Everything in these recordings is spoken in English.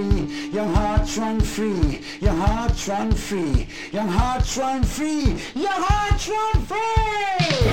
free, young hearts run free, young hearts run free, young hearts run free, young hearts run free!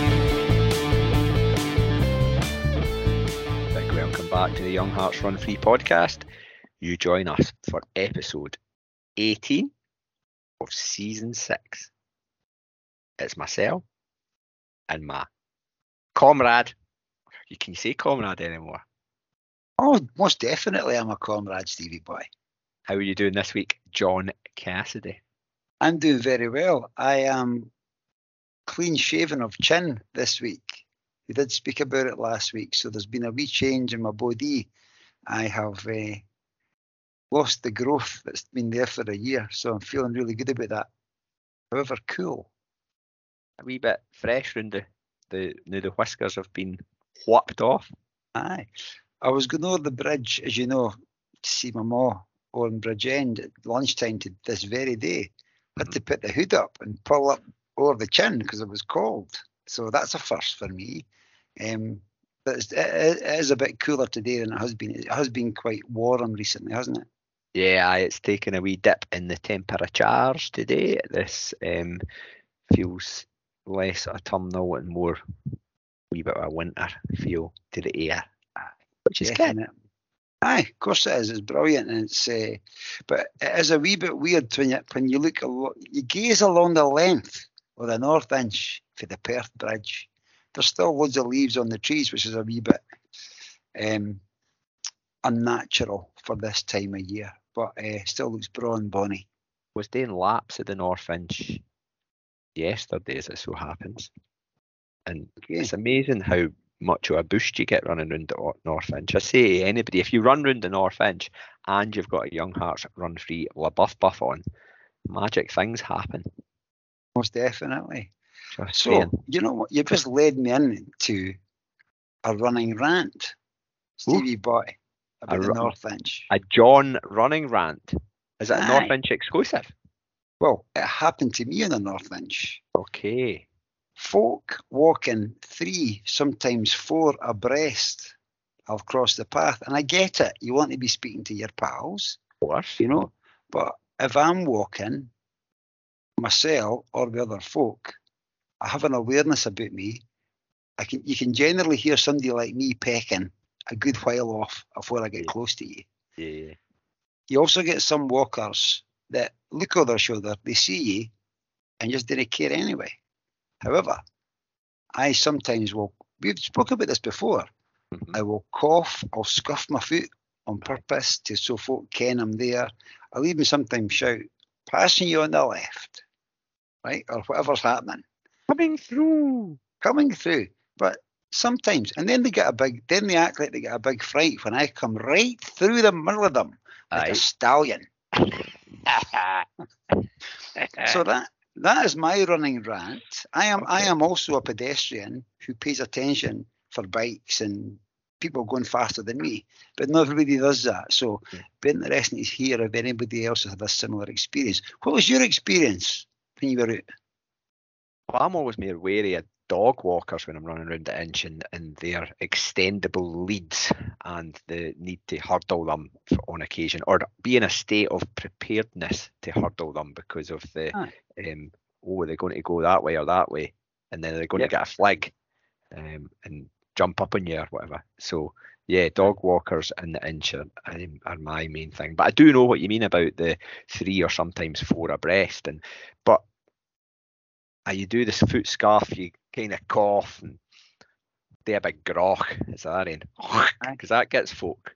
Big welcome back to the Young Hearts Run Free podcast. You join us for episode 18 of season 6. It's myself and my comrade. Can you say comrade anymore? Oh, most definitely I'm a comrade, Stevie boy. How are you doing this week, John Cassidy? I'm doing very well. I am clean shaven of chin this week. We did speak about it last week, so there's been a wee change in my body. I have lost the growth that's been there for a year, so I'm feeling really good about that. However, cool. A wee bit fresh round the whiskers have been whopped off. Aye. I was going over the bridge, as you know, to see my ma on Bridge End at lunchtime to this very day. I had to put the hood up and pull up over the chin because it was cold. So that's a first for me. But it is a bit cooler today than it has been. It has been quite warm recently, hasn't it? Yeah, it's taken a wee dip in the temperatures today. This feels less autumnal and more wee bit of a winter feel to the air, which is good. Aye, of course it is. It's brilliant, and it's but it is a wee bit weird when you look you gaze along the length of the North Inch for the Perth Bridge. There's still loads of leaves on the trees, which is a wee bit unnatural for this time of year, but still looks braw and bonny. Was doing laps of the North Inch yesterday, as it so happens, and it's amazing how much of a boost you get running round the North Inch. I say to anybody, if you run round the North Inch and you've got a Young Hearts Run Free LaBeouf buff on, magic things happen. Most definitely. Just so, saying. You know what? You've just led me into a running rant, Stevie boy, about the North Inch. A John running rant. Is it a North Inch exclusive? Well, it happened to me on the North Inch. Okay. Folk walking 3, sometimes 4 abreast have crossed the path. And I get it. You want to be speaking to your pals. Of course. You know. But if I'm walking, myself or the other folk, I have an awareness about me. You can generally hear somebody like me pecking a good while off before I get close to you. Yeah. You also get some walkers that look over their shoulder, they see you, and just didn't care anyway. However, I sometimes will, we've spoken about this before, I will cough, I'll scuff my foot on purpose so folk ken I'm there. I'll even sometimes shout, passing you on the left, right, or whatever's happening. Coming through. But sometimes, and then they act like they get a big fright when I come right through the middle of them like a stallion. So that is my running rant. I am also a pedestrian who pays attention for bikes and people going faster than me, but not everybody does that. So it'd be interesting to hear if anybody else has had a similar experience. What was your experience when you were out? Well, I'm always more wary of dog walkers when I'm running around the Inch and their extendable leads and the need to hurdle them on occasion, or be in a state of preparedness to hurdle them because of the they're going to go that way or that way, and then they're going to get a flag and jump up on you or whatever. So yeah, dog walkers in the Inch are my main thing. But I do know what you mean about the 3 or sometimes 4 abreast, but you do this foot scarf, you kind of cough and do a big groch, is that in? Because that gets folk.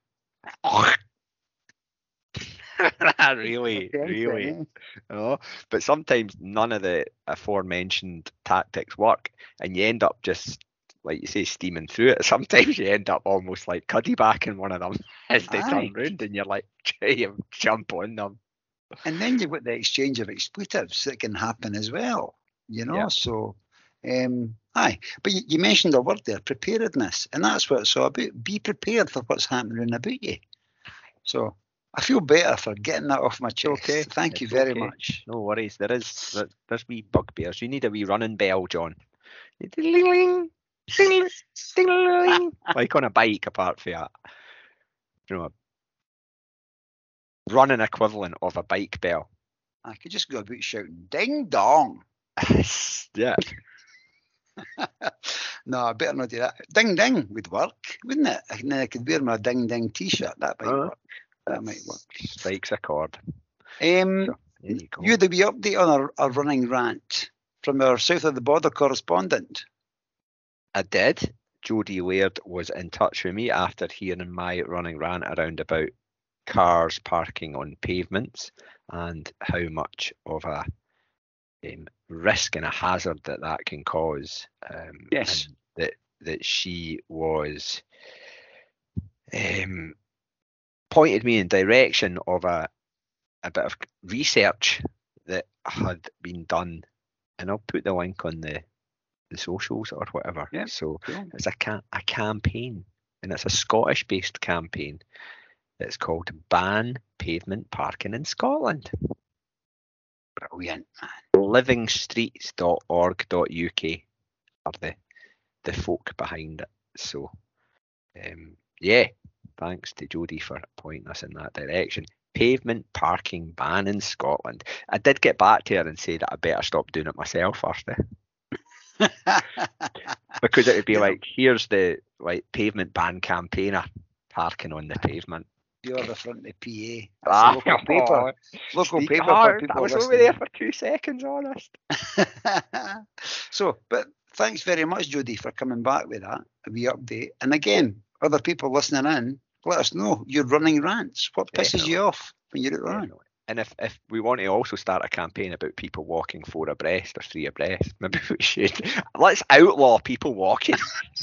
really. You know? But sometimes none of the aforementioned tactics work, and you end up just, like you say, steaming through it. Sometimes you end up almost like Cuddy back in one of them as they turn round, and you're like, you jump on them. And then you've got the exchange of expletives that can happen as well. You know, so, but you mentioned a word there, preparedness, and that's what it's all about. Be prepared for what's happening about you. So I feel better for getting that off my chest. Okay. Thank you very much. No worries. There's wee bugbears. You need a wee running bell, John. Like on a bike, apart from that. You know, running equivalent of a bike bell. I could just go about shouting, ding dong. Yeah. No, I better not do that. Ding ding would work, wouldn't it? And then I could wear my ding ding t-shirt. That might work. That might work. Strikes a chord. There you go. You had a wee update on our running rant from our south of the border correspondent. I did. Jodie Laird was in touch with me after hearing my running rant around about cars parking on pavements and how much of a risk and a hazard that can cause. Yes. And that she was pointed me in direction of a bit of research that had been done, and I'll put the link on the socials or whatever. Yeah, so cool. It's a campaign, and it's a Scottish-based campaign. It's called Ban Pavement Parking in Scotland. Brilliant, man. livingstreets.org.uk are the folk behind it. So, yeah, thanks to Jodie for pointing us in that direction. Pavement parking ban in Scotland. I did get back to her and say that I better stop doing it myself first. Because it would be like, here's the pavement ban campaigner parking on the pavement. You're the front of the PA. Local paper. Local paper for people I was listening. over there for 2 seconds, honest. So, but thanks very much, Jodie, for coming back with that, a wee update. And again, other people listening in, let us know your running rants. What pisses you off when you're out running? And if we want to also start a campaign about people walking 4 abreast or 3 abreast, maybe we should. Let's outlaw people walking.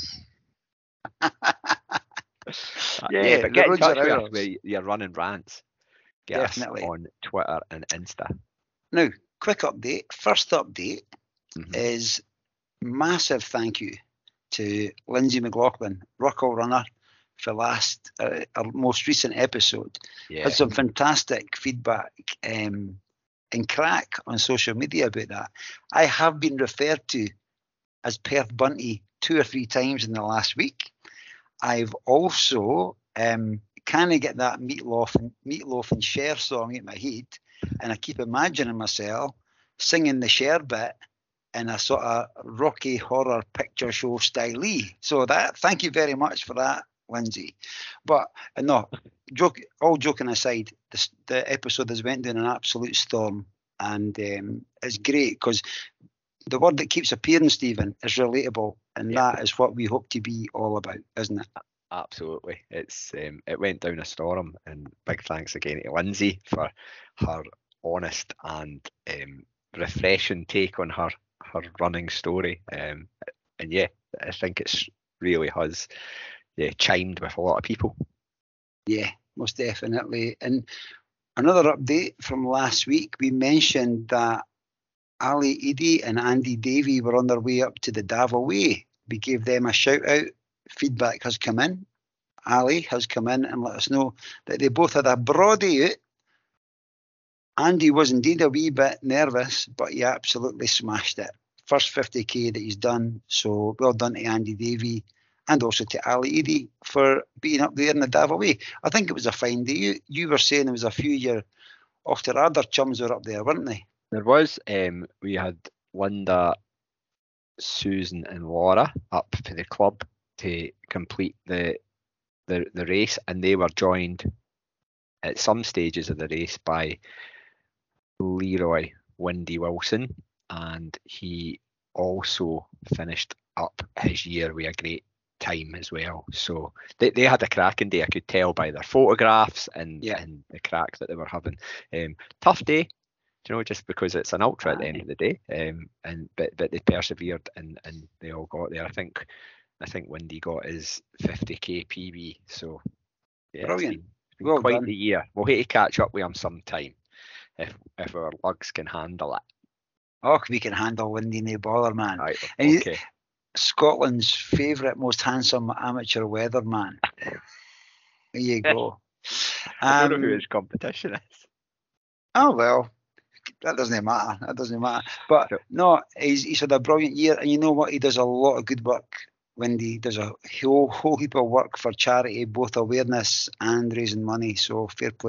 Yeah, but get in roads touch are with us with your running rants. Get Definitely. us on Twitter and Insta. Now, quick update. First update is massive thank you to Lindsay McLaughlin, Ruckle Runner, for our most recent episode. Yeah. Had some fantastic feedback and crack on social media about that. I have been referred to as Perth Bunty 2 or 3 times in the last week. I've also kind of get that Meatloaf and Cher song in my head, and I keep imagining myself singing the Cher bit in a sort of Rocky Horror Picture Show style. So thank you very much for that, Lindsay. But no, all joking aside, the episode has went down an absolute storm, and it's great because the word that keeps appearing, Stephen, is relatable, and that is what we hope to be all about, isn't it? Absolutely. It's it went down a storm, and big thanks again to Lindsay for her honest and refreshing take on her running story. And yeah, I think it's really has chimed with a lot of people. Yeah, most definitely. And another update from last week, we mentioned that Ali Eady and Andy Davey were on their way up to the Davao Way. We gave them a shout out. Feedback has come in. Ali has come in and let us know that they both had a broad day out. Andy was indeed a wee bit nervous, but he absolutely smashed it. First 50k that he's done. So well done to Andy Davey and also to Ali Eady for being up there in the Davao Way. I think it was a fine day. You were saying there was a few year off to other chums were up there, weren't they? There was. We had Linda, Susan and Laura up for the club to complete the race, and they were joined at some stages of the race by Leroy Windy Wilson, and he also finished up his year with a great time as well. So they had a cracking day. I could tell by their photographs and the crack that they were having. Tough day, just because it's an ultra at the end of the day. But they persevered and they all got there. I think Windy got his 50k PB. So yeah, brilliant. It's been quite the year. We'll hate to catch up with him sometime if our lugs can handle it. Oh, we can handle Windy, no bother, man. Right, and okay. Scotland's favourite, most handsome amateur weatherman. There you go. I don't know who his competition is. Oh, well, that doesn't matter. But no, he's had a brilliant year. And you know what? He does a lot of good work. Windy does a whole heap of work for charity, both awareness and raising money. So fair play to him.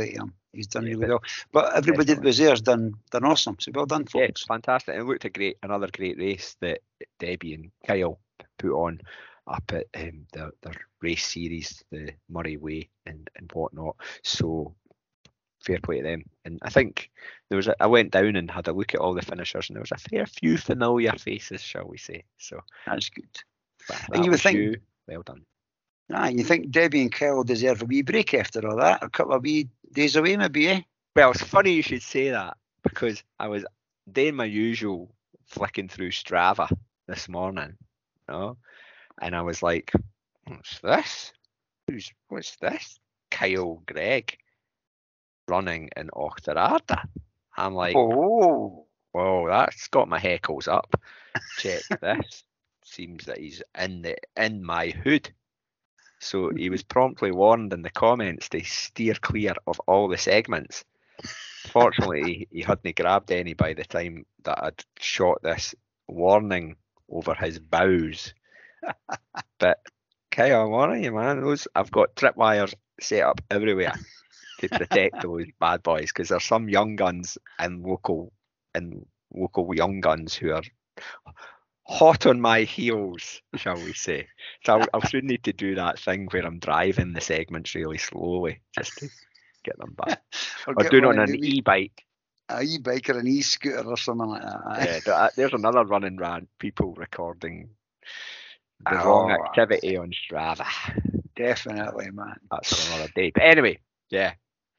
He's done Yeah, really well. But everybody that definitely. was there has done awesome. So well done, Yeah, folks. fantastic. It looked another great race that Debbie and Kyle put on up at their race series, the Murray Way and whatnot. So fair play to them. And I think I went down and had a look at all the finishers, and there was a fair few familiar faces, shall we say. So That's good. but And that you would was think, you. Well done. you think Debbie and Kyle deserve a wee break after all that? A couple of wee days away, maybe, eh? Well, it's funny you should say that because I was doing my usual flicking through Strava this morning, you know, and I was like, what's this? What's this? Kyle Gregg running in Auchterarder. I'm like, Oh, whoa, that's got my heckles up. Check this. Seems that he's in my hood. So he was promptly warned in the comments to steer clear of all the segments. Fortunately, he hadn't grabbed any by the time that I'd shot this warning over his bows. But Kyle, I'm warning you, man. I've got tripwires set up everywhere to protect those bad boys because there's some young guns and local young guns who are hot on my heels, shall we say. So I'll soon need to do that thing where I'm driving the segments really slowly just to get them back. Or doing it on an e-bike. An e-bike or an e-scooter or something like that. Yeah, there's another running rant. People recording the wrong activity on Strava. Definitely, man. That's for another day. But anyway, yeah.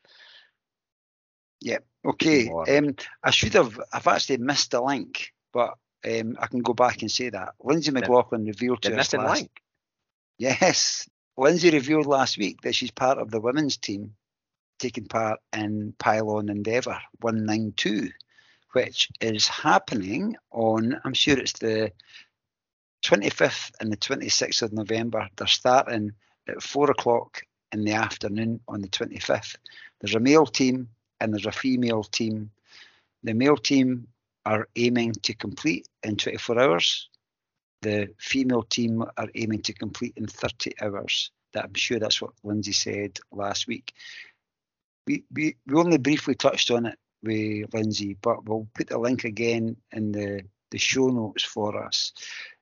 Yeah. Okay. I've actually missed the link, but I can go back and say that. Lindsay McLaughlin revealed to us link. Yes. Lindsay revealed last week that she's part of the women's team taking part in Pylon Endeavour 192, which is happening on, I'm sure it's the 25th and the 26th of November. They're starting at 4 o'clock in the afternoon on the 25th. There's a male team and there's a female team. The male team are aiming to complete in 24 hours. The female team are aiming to complete in 30 hours. I'm sure that's what Lindsay said last week. We only briefly touched on it with Lindsay, but we'll put the link again in the show notes for us.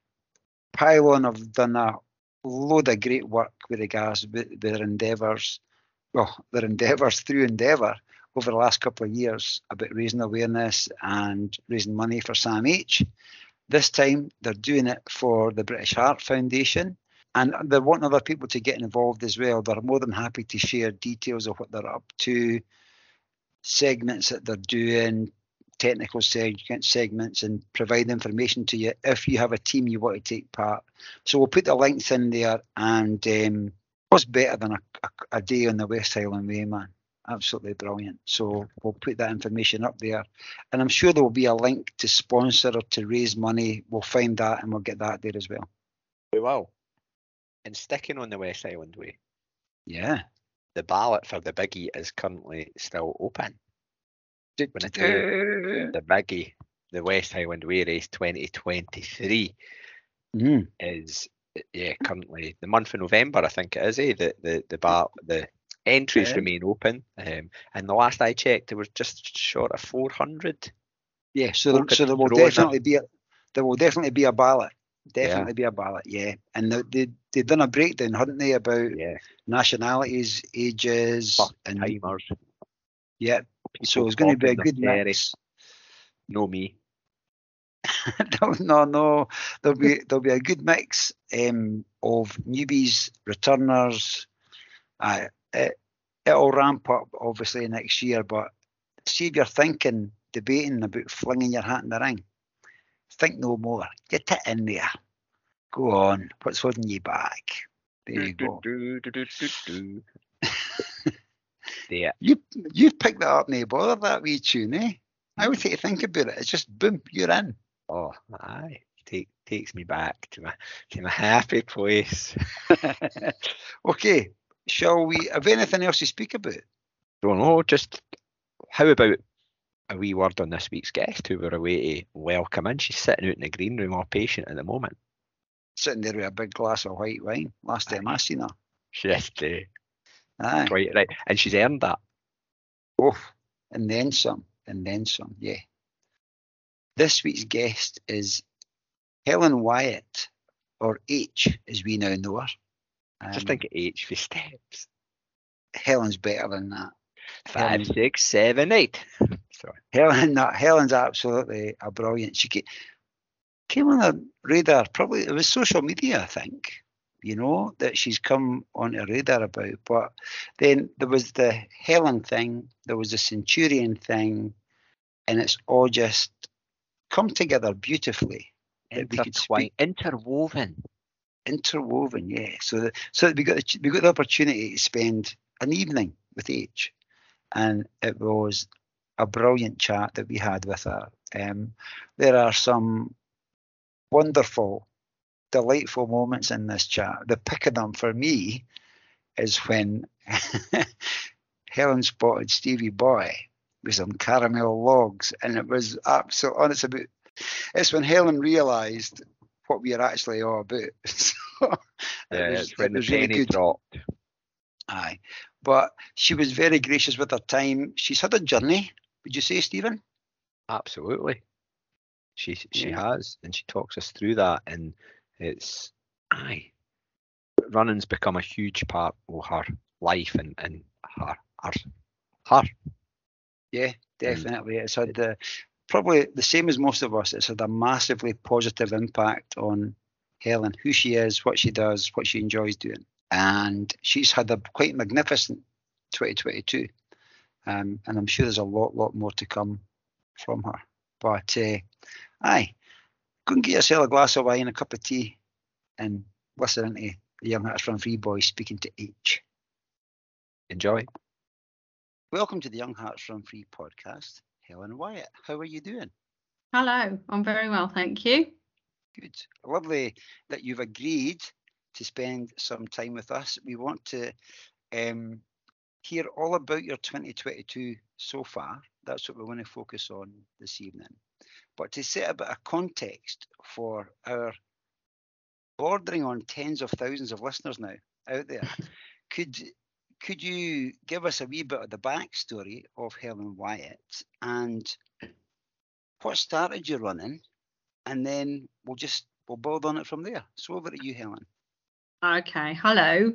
Pylon have done a load of great work with regards to their endeavours. Well, their endeavours through Endeavour over the last couple of years about raising awareness and raising money for Sam H. This time they're doing it for the British Heart Foundation, and they're wanting other people to get involved as well. They're more than happy to share details of what they're up to, segments that they're doing, technical segments, and provide information to you if you have a team you want to take part. So we'll put the links in there, and what's better than a day on the West Highland Way, man? Absolutely brilliant. So we'll put that information up there, and I'm sure there will be a link to sponsor or to raise money. We'll find that and we'll get that there as well. We will. And sticking on the West Highland Way, yeah, the ballot for the biggie is currently still open. The biggie, the West Highland Way race 2023 is currently the month of November, I think it is. The entries remain open, and the last I checked, there was just short of 400. Yeah, so there will definitely be a ballot. Definitely be a ballot, yeah. And they've done a breakdown, hadn't they, about nationalities, ages, and timers. Yeah. So it's going to be a good mix. No me. No. There'll be a good mix of newbies, returners. It'll ramp up obviously next year, but see if you're debating about flinging your hat in the ring. Think no more. Get it in there. Go on. What's holding you back? There you go. Yeah. You picked that up, no bother, that wee tune, eh? I would take to think about it. It's just boom, you're in. Oh, aye. Takes me back to my happy place. Okay. Shall we have anything else to speak about? Don't know, just how about a wee word on this week's guest who we're away to welcome in. She's sitting out in the green room all patient at the moment. Sitting there with a big glass of white wine. Last time I seen her. Just aye. Quite right. And she's earned that. Oh, and then some, yeah. This week's guest is Helen Wyatt, or H, as we now know her. Just think of H for steps. Helen's better than that. 5, 6, 7, 8. Sorry. Helen's absolutely a brilliant. She came on a radar, probably it was social media, I think, that she's come on a radar about. But then there was the Helen thing, there was the Centurion thing, and it's all just come together beautifully. Interwoven, yeah. So we got the opportunity to spend an evening with H, and it was a brilliant chat that we had with her. There are some wonderful, delightful moments in this chat. The pick of them for me is when Helen spotted Stevie Boy with some caramel logs, and it was absolutely honest about. It's when Helen realised what we are actually all about. It's when the really penny dropped. Aye, but she was very gracious with her time. She's had a journey. Would you say, Stephen? Absolutely. She has, and she talks us through that, and it's running's become a huge part of her life and her. Yeah, definitely. It's had probably the same as most of us. It's had a massively positive impact on Helen, who she is, what she does, what she enjoys doing, and she's had a quite magnificent 2022. And I'm sure there's a lot more to come from her. But go and get yourself a glass of wine, a cup of tea, and listen into the Young Hearts Run Free boys speaking to H. Enjoy. Welcome to the Young Hearts Run Free podcast, Helen Wyatt. How are you doing? Hello, I'm very well, thank you. Good. Lovely that you've agreed to spend some time with us. We want to hear all about your 2022 so far. That's what we want to focus on this evening. But to set a bit of context for our bordering on tens of thousands of listeners now out there, could you give us a wee bit of the backstory of Helen Wyatt and what started you running, and then we'll build on it from there. So over to you, Helen. Okay, hello.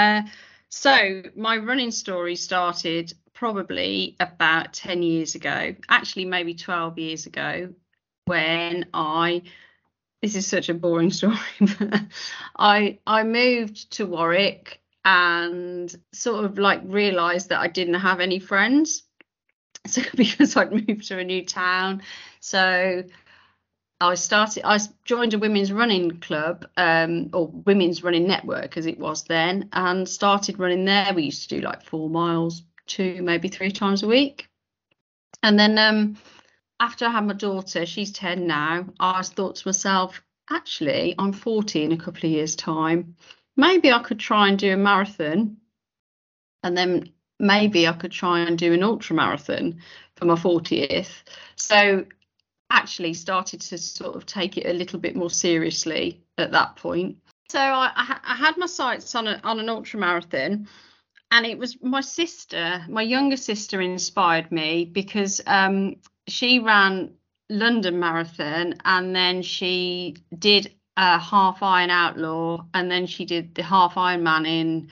So my running story started probably about 10 years ago, actually maybe 12 years ago, when this is such a boring story, but I moved to Warwick and sort of like realised that I didn't have any friends. So because I'd moved to a new town, so I joined a women's running club, or women's running network as it was then, and started running there. We used to do like 4 miles, 2, maybe 3 times a week. And then after I had my daughter, she's 10 now, I thought to myself, actually, I'm 40 in a couple of years' time. Maybe I could try and do a marathon, and then maybe I could try and do an ultra marathon for my 40th. So actually started to sort of take it a little bit more seriously at that point. So I had my sights on an ultra marathon, and it was my younger sister inspired me, because she ran London Marathon, and then she did a half Iron Outlaw, and then she did the half Ironman in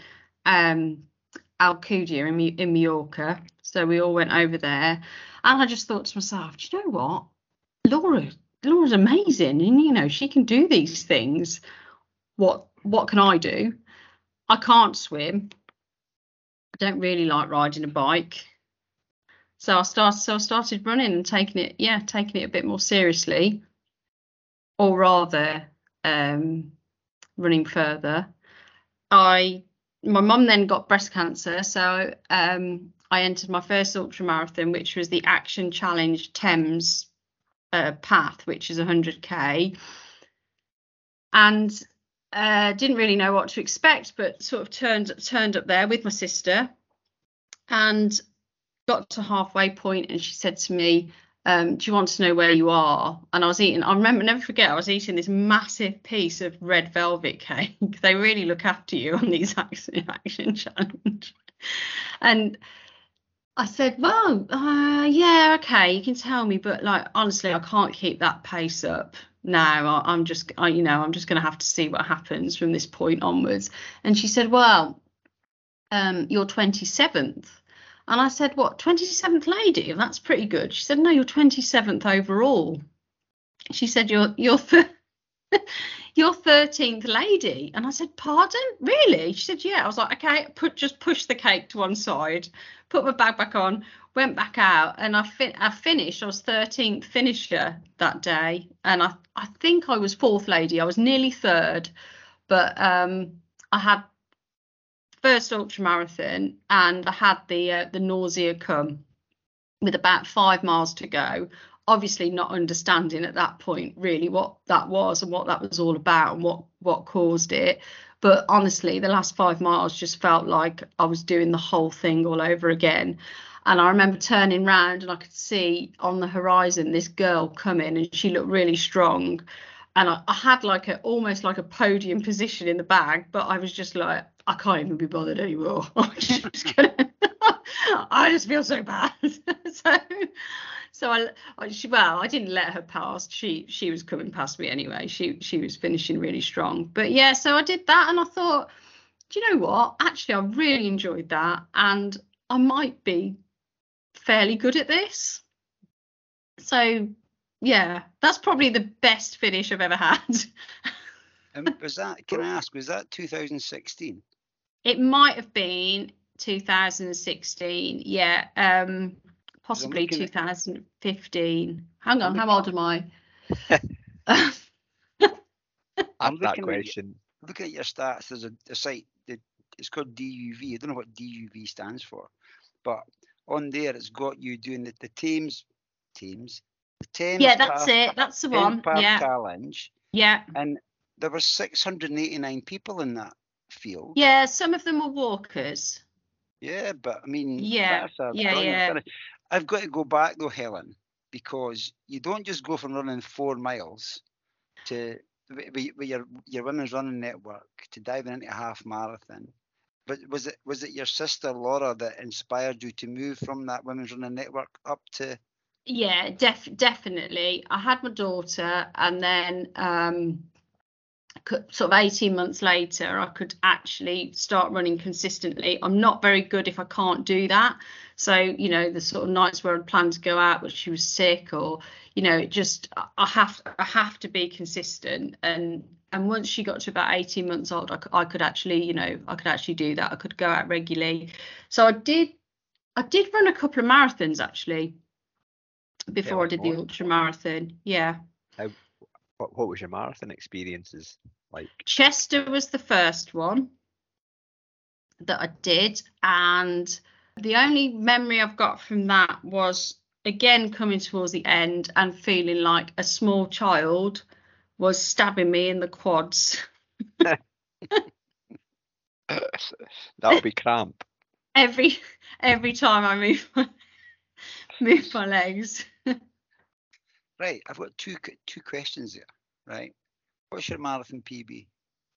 Alcudia in Mallorca. So we all went over there, and I just thought to myself, do you know what? Laura's amazing, and she can do these things. What can I do? I can't swim. I don't really like riding a bike. So I started running and taking it a bit more seriously, or rather running further. My mum then got breast cancer, so I entered my first ultra marathon, which was the Action Challenge Thames path, which is 100k, and didn't really know what to expect, but sort of turned up there with my sister and got to halfway point, and she said to me, do you want to know where you are? And I never forget, I was eating this massive piece of red velvet cake. They really look after you on these Action Challenge. And I said, well, yeah, okay, you can tell me, but like honestly, I can't keep that pace up now. I'm just going to have to see what happens from this point onwards. And she said, well, you're 27th. And I said, what, 27th lady? That's pretty good. She said, no, you're 27th overall. She said, you're 13th lady. And I said, pardon? Really? She said, yeah. I was like, okay, just push the cake to one side, put my bag back on, went back out, and I finished. I was 13th finisher that day. And I think I was 4th lady. I was nearly 3rd, but I had first ultra marathon, and I had the nausea come with about 5 miles to go, obviously not understanding at that point really what that was and what that was all about and what caused it. But honestly, the last 5 miles just felt like I was doing the whole thing all over again. And I remember turning round and I could see on the horizon this girl coming, and she looked really strong. And I had like almost like a podium position in the bag, but I was just like, I can't even be bothered anymore. I just feel so bad. So I didn't let her pass. She was coming past me anyway. She was finishing really strong. But yeah, so I did that, and I thought, do you know what? Actually, I really enjoyed that, and I might be fairly good at this. So yeah, that's probably the best finish I've ever had. Can I ask, was that 2016? It might have been 2016. Yeah. Possibly 2015. Hang on, how old am I? I'm that question. Looking at your stats, there's a site that it's called DUV. I don't know what DUV stands for, but on there it's got you doing the Thames. Yeah, that's it. That's the one. Yeah. Challenge. Yeah. And there were 689 people in that field. Yeah, some of them were walkers. Yeah, but I mean, yeah, I've got to go back though, Helen, because you don't just go from running 4 miles to with your women's running network to diving into a half marathon. But was it your sister Laura that inspired you to move from that women's running network up to? Yeah, definitely. I had my daughter, and then sort of 18 months later, I could actually start running consistently. I'm not very good if I can't do that. So, the sort of nights where I'd planned to go out, but she was sick, or, I have to be consistent. And once she got to about 18 months old, I could actually do that. I could go out regularly. So I did run a couple of marathons actually before I did the ultra marathon. Yeah. What was your marathon experiences like? Chester was the first one that I did, and the only memory I've got from that was again coming towards the end and feeling like a small child was stabbing me in the quads. That'll be cramp. Every time I move my legs. Right, I've got two questions there. Right, what's your marathon PB?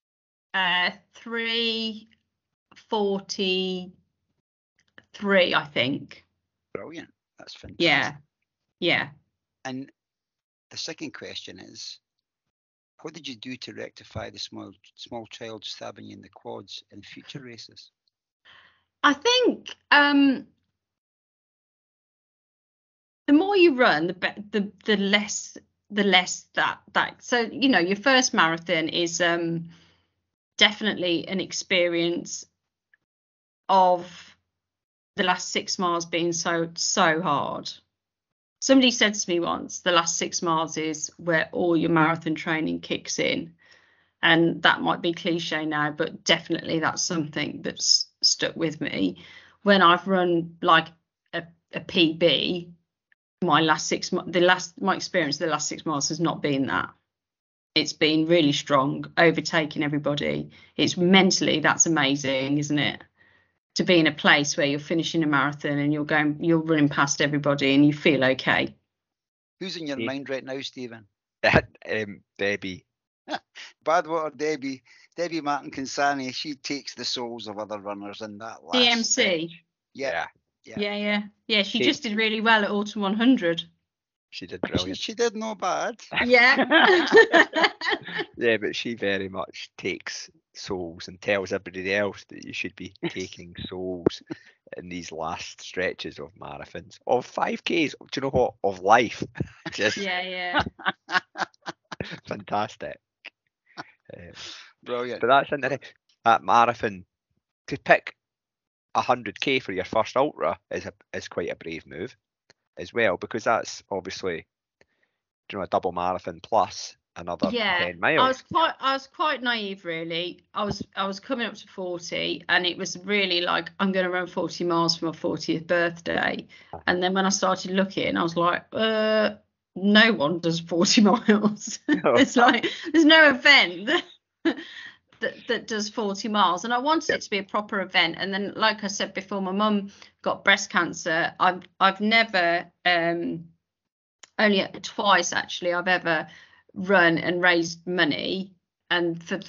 3:43, I think. Brilliant, that's fantastic. Yeah. And the second question is, what did you do to rectify the small child stabbing you in the quads in future races? I think the more you run, the less that. So your first marathon is definitely an experience of the last 6 miles being so hard. Somebody said to me once, the last 6 miles is where all your marathon training kicks in, and that might be cliche now, but definitely that's something that's stuck with me. When I've run like a PB, my experience of the last 6 miles has not been that. It's been really strong, overtaking everybody. It's mentally, that's amazing, isn't it? To be in a place where you're finishing a marathon and you're running past everybody and you feel okay. Who's in your mind right now, Stephen? Debbie. Badwater Debbie Martin Consani. She takes the souls of other runners in that last DMC. stage. Yeah. Yeah. She Kate- just did really well at Autumn 100. She did She, brilliant. she did no bad. Yeah. Yeah, but she very much takes souls and tells everybody else that you should be taking souls in these last stretches of marathons, of 5Ks. Do you know what? Of life. Just yeah. fantastic. Brilliant. But that's interesting. That marathon, to pick 100k for your first ultra is quite a brave move as well, because that's obviously, you know, a double marathon plus another 10 miles. I was quite naive, really. I was coming up to 40, and it was really like, I'm going to run 40 miles for my 40th birthday. And then when I started looking, I was like, no one does 40 miles. There's no event that does 40 miles, and I wanted it to be a proper event. And then, like I said before, my mum got breast cancer. I've never only twice actually I've ever run and raised money, and for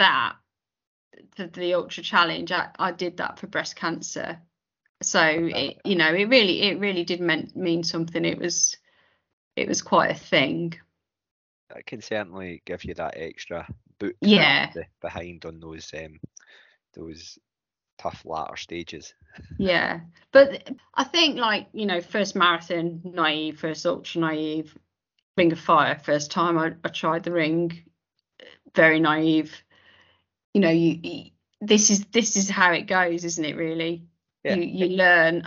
the ultra challenge I did that for breast cancer. So it really did mean something. It was quite a thing. That can certainly give you that extra boot behind on those tough latter stages. Yeah, but I think, like, you know, first marathon naive, first ultra naive, Ring of Fire first time I tried the ring, very naive. You know, this is how it goes, isn't it? Really, yeah. You learn,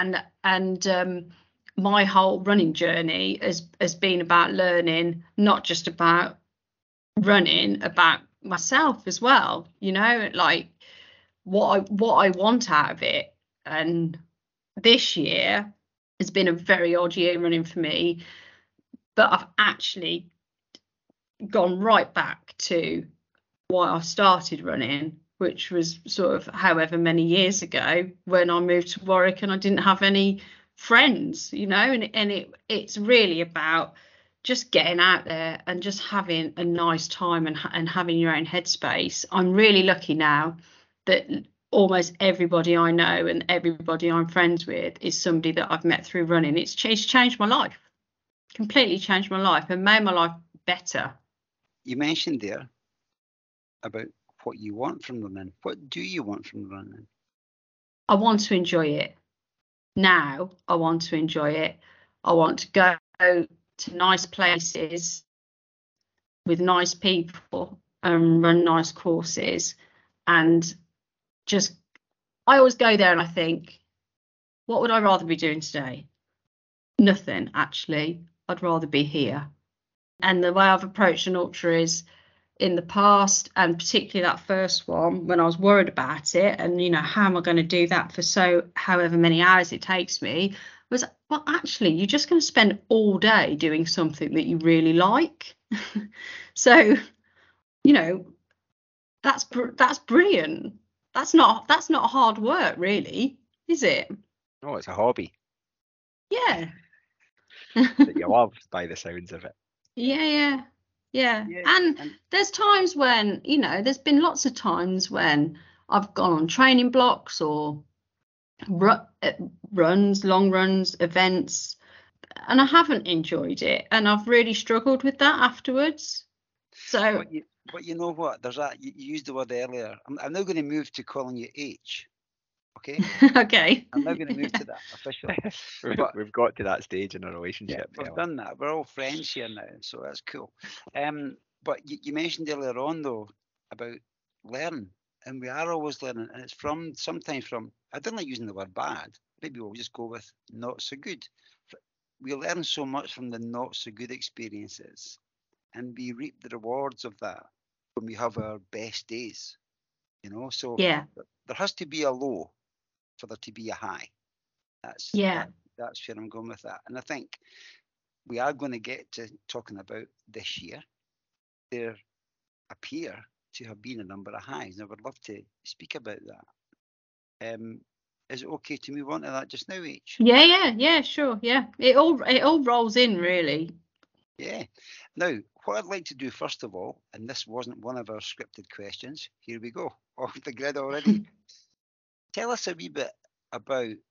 and my whole running journey has been about learning, not just about running, about myself as well. You know, like what I want out of it. And this year has been a very odd year running for me, but I've actually gone right back to why I started running, which was sort of however many years ago when I moved to Warwick and I didn't have any friends, you know, and it's really about just getting out there and just having a nice time and having your own headspace. I'm really lucky now that almost everybody I know and everybody I'm friends with is somebody that I've met through running. It's changed my life, completely changed my life and made my life better. You mentioned there about what you want from running. What do you want from running? I want to enjoy it. Now I want to enjoy it. I want to go to nice places with nice people and run nice courses, and just, I always go there and I think, what would I rather be doing today? Nothing, actually. I'd rather be here. And the way I've approached an ultra is, in the past, and particularly that first one, when I was worried about it and, you know, how am I going to do that for however many hours it takes me, was, well, actually, you're just going to spend all day doing something that you really like. So, you know, that's brilliant. That's not hard work, really, is it? No, it's a hobby. Yeah. That you love, by the sounds of it. Yeah. And there's times when, you know, there's been lots of times when I've gone on training blocks or runs, long runs, events, and I haven't enjoyed it, and I've really struggled with that afterwards. So, but you know what? There's that. You used the word earlier. I'm now going to move to calling you H. Okay. Okay. I'm now going to move to that officially. We've got to that stage in our relationship. Yeah, we've done that. We're all friends here now, so that's cool. But you mentioned earlier on though about learn, and we are always learning, and it's sometimes from. I don't like using the word bad. Maybe we'll just go with not so good. We learn so much from the not so good experiences, and we reap the rewards of that when we have our best days. You know, so yeah, there has to be a low for there to be a high. That's where I'm going with that. And I think we are going to get to talking about this year. There appear to have been a number of highs, and I would love to speak about that. Is it okay to move on to that just now, H? Yeah, sure. Yeah, it all rolls in, really. Yeah. Now, what I'd like to do first of all, and this wasn't one of our scripted questions, here we go, off the grid already. Tell us a wee bit about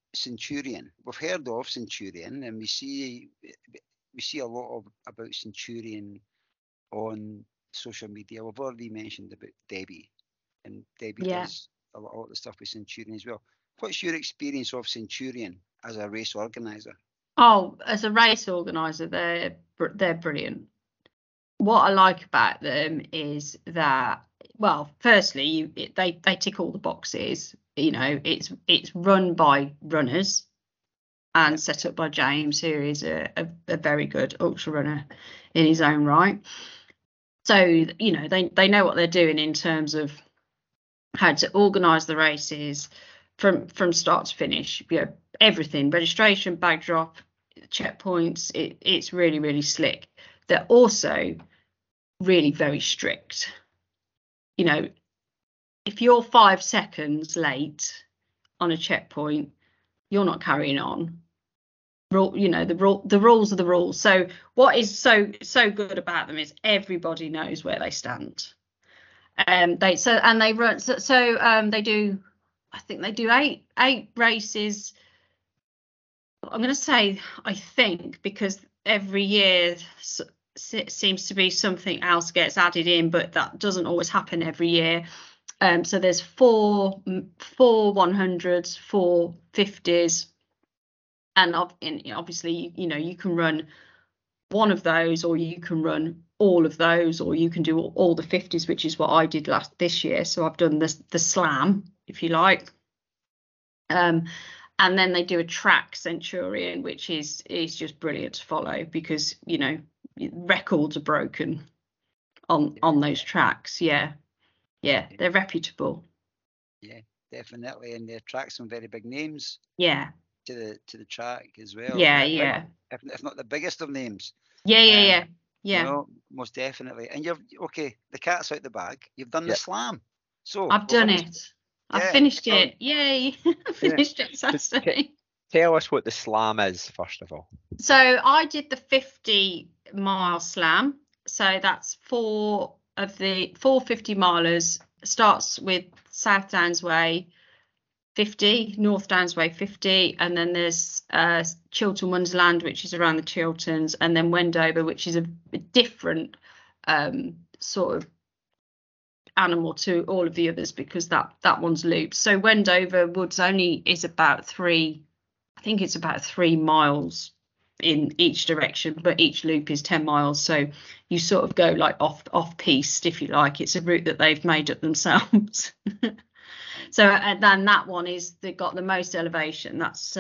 Centurion. We've heard of Centurion, and we see a lot about Centurion on social media. We've already mentioned about Debbie, and Debbie Yeah. does a lot of the stuff with Centurion as well. What's your experience of Centurion as a race organizer? Oh, as a race organizer, they're brilliant. What I like about them is that, well, firstly, they tick all the boxes. You know, it's run by runners and set up by James, who is a very good ultra runner in his own right. So, you know, they know what they're doing in terms of how to organise the races from start to finish. You know, everything, registration, bag drop, checkpoints. It's really, really slick. They're also really very strict. You know, if you're 5 seconds late on a checkpoint, you're not carrying on. You know, the rules are the rules. So what is so good about them is everybody knows where they stand. They do, I think they do eight races. I'm going to say I think, because every year seems to be something else gets added in, but that doesn't always happen every year. So there's four 100s, 4 50s, and obviously, you know, you can run one of those, or you can run all of those, or you can do all the 50s, which is what I did this year. So I've done the slam, if you like. And then they do a track Centurion, which is just brilliant to follow, because, you know, records are broken on those tracks. Yeah, they're reputable. Yeah, definitely, and they attract some very big names. Yeah. To the track as well. Yeah. If not the biggest of names. Yeah. You know, most definitely. And you're okay. The cat's out the bag. You've done the slam. So I've done it. I've finished it. Yay! I finished it Saturday. Tell us what the slam is, first of all. So I did the 50-mile slam. So that's 4 50 milers. Starts with South Downs Way 50, North Downs Way 50, and then there's Chiltern Wonderland, which is around the Chilterns, and then Wendover, which is a different sort of animal to all of the others, because that one's looped. So Wendover Woods is about 3 miles in each direction, but each loop is 10 miles. So you sort of go like off piste, if you like. It's a route that they've made up themselves. So and then that one they got the most elevation. That's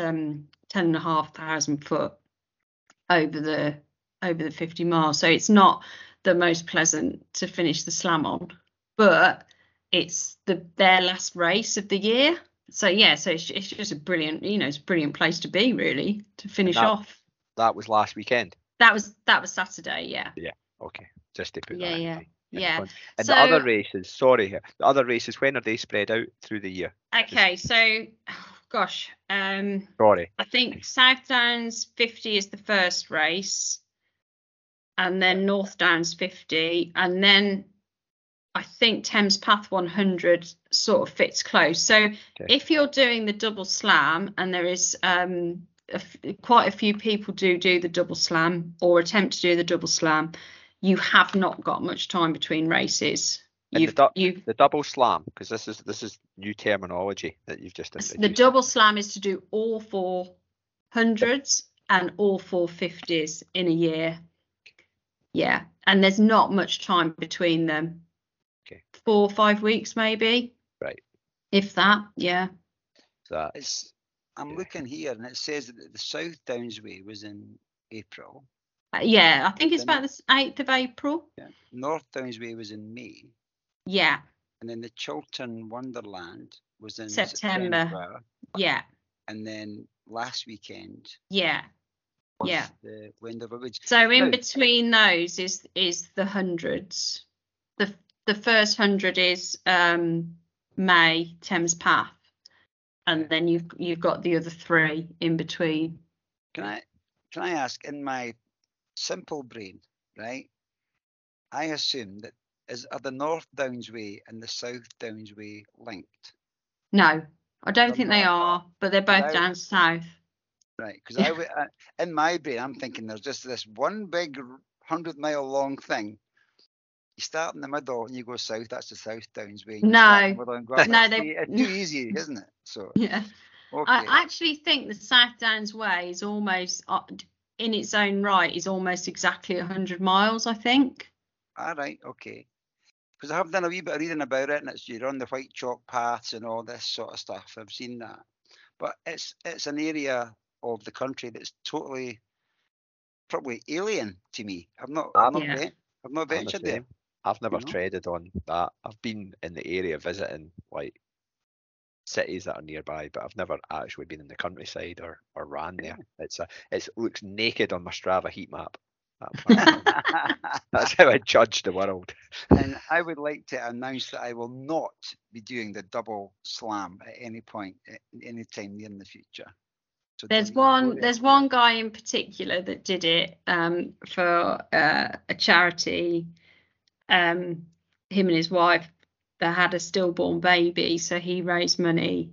10,500 foot over the 50 miles. So it's not the most pleasant to finish the slam on, but it's their last race of the year. So yeah, so it's just a brilliant, you know, it's a brilliant place to be, really, to finish off. That was last weekend. That was Saturday. Yeah. Yeah. Okay. Just to put that. Yeah. And so, the other races, when are they spread out through the year? Okay, so gosh, sorry. I think South Downs 50 is the first race, and then North Downs 50, and then I think Thames Path 100 sort of fits close. So if you're doing the double slam, and there is quite a few people do the double slam or attempt to do the double slam, you have not got much time between races. The double slam, because this is new terminology that you've just introduced. The double slam is to do all 400s and all 450s in a year. Yeah, and there's not much time between them. Okay. 4 or 5 weeks maybe. Right. If that, yeah. So I'm looking here, and it says that the South Downs Way was in April. Yeah, I think it's about the 8th of April. Yeah. North Downs Way was in May. Yeah. And then the Chiltern Wonderland was in September. Yeah. And then last weekend. Yeah. Was the Wendover Woods. So in between those is the hundreds. The first 100 is May, Thames Path, and then you've got the other 3 in between. Can I ask, in my simple brain, right? I assume are the North Downs Way and the South Downs Way linked? No. I don't They're think they not. are, but they're both I- down south. Right, because in my brain, I'm thinking there's just this one big 100-mile long thing. You start in the middle and you go south. That's the South Downs way. You start in the middle and go up. No, it's too easy, isn't it? So yeah. okay. I actually think the South Downs Way is almost, in its own right, is almost exactly 100 miles, I think. All right, okay. Because I have done a wee bit of reading about it, and you're on the white chalk paths and all this sort of stuff. I've seen that, but it's an area of the country that's totally, probably alien to me. I've not I'm the ventured there. same. I've never You know? treaded on that. I've been in the area visiting like cities that are nearby, but I've never actually been in the countryside or ran there. It looks naked on my Strava heat map. That's how I judge the world. And I would like to announce that I will not be doing the double slam at any point, any time in the future. So There's one guy in particular that did it for a charity. Him and his wife, they had a stillborn baby, so he raised money.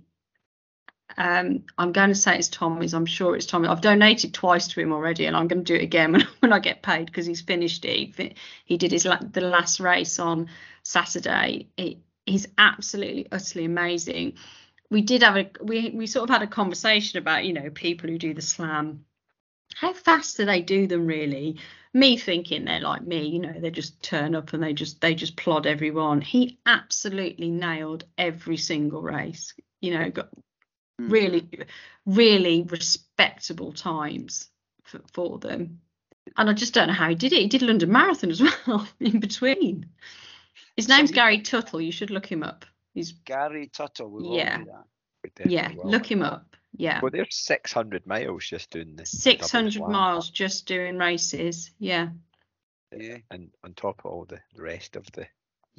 I'm going to say it's Tommy's. I'm sure it's Tommy. I've donated twice to him already, and I'm going to do it again when I get paid, because he's finished it. He did the last race on Saturday. He's absolutely utterly amazing. We did have we sort of had a conversation about, you know, people who do the slam. How fast do they do them really? Me thinking they're like me, you know, they just turn up and they just plod everyone. He absolutely nailed every single race. You know, got really, really respectable times for them. And I just don't know how he did it. He did London Marathon as well in between. His name's Gary Tuttle. You should look him up. He's Gary Tuttle. We will do that. Yeah, look him up. Yeah. Well, there's 600 miles just doing this. 600 miles just doing races. Yeah. Yeah. And on top of all the rest of the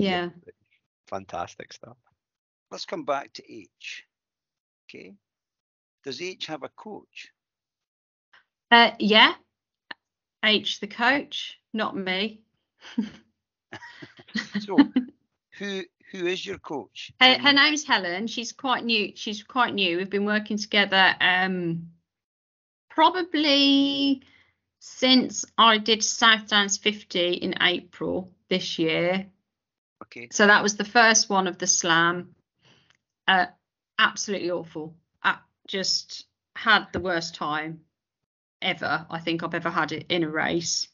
fantastic stuff. Let's come back to H. Okay. Does H have a coach? Yeah. H the coach, not me. So who is your coach? Her name's Helen. She's quite new. We've been working together probably since I did South Downs 50 in April this year. Okay. So that was the first one of the slam. Absolutely awful. Just had the worst time ever I think I've ever had it in a race.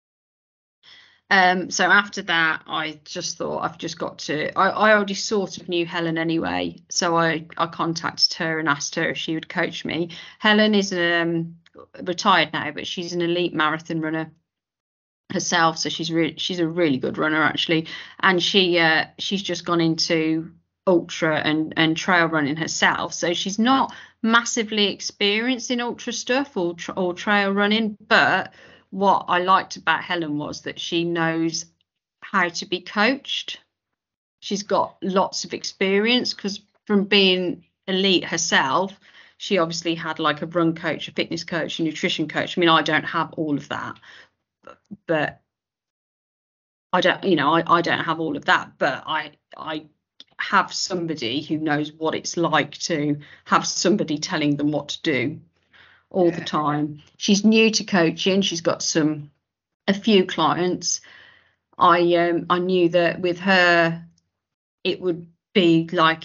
So after that, I just thought I've just got to. I already sort of knew Helen anyway, so I contacted her and asked her if she would coach me. Helen is retired now, but she's an elite marathon runner herself, so she's a really good runner actually, and she's just gone into ultra and trail running herself, so she's not massively experienced in ultra stuff or trail running, but what I liked about Helen was that she knows how to be coached. She's got lots of experience, because from being elite herself, she obviously had like a run coach, a fitness coach, a nutrition coach. I mean, I don't have all of that, but I don't have all of that, but I have somebody who knows what it's like to have somebody telling them what to do all the time. She's new to coaching. She's got a few clients. I knew that with her it would be like,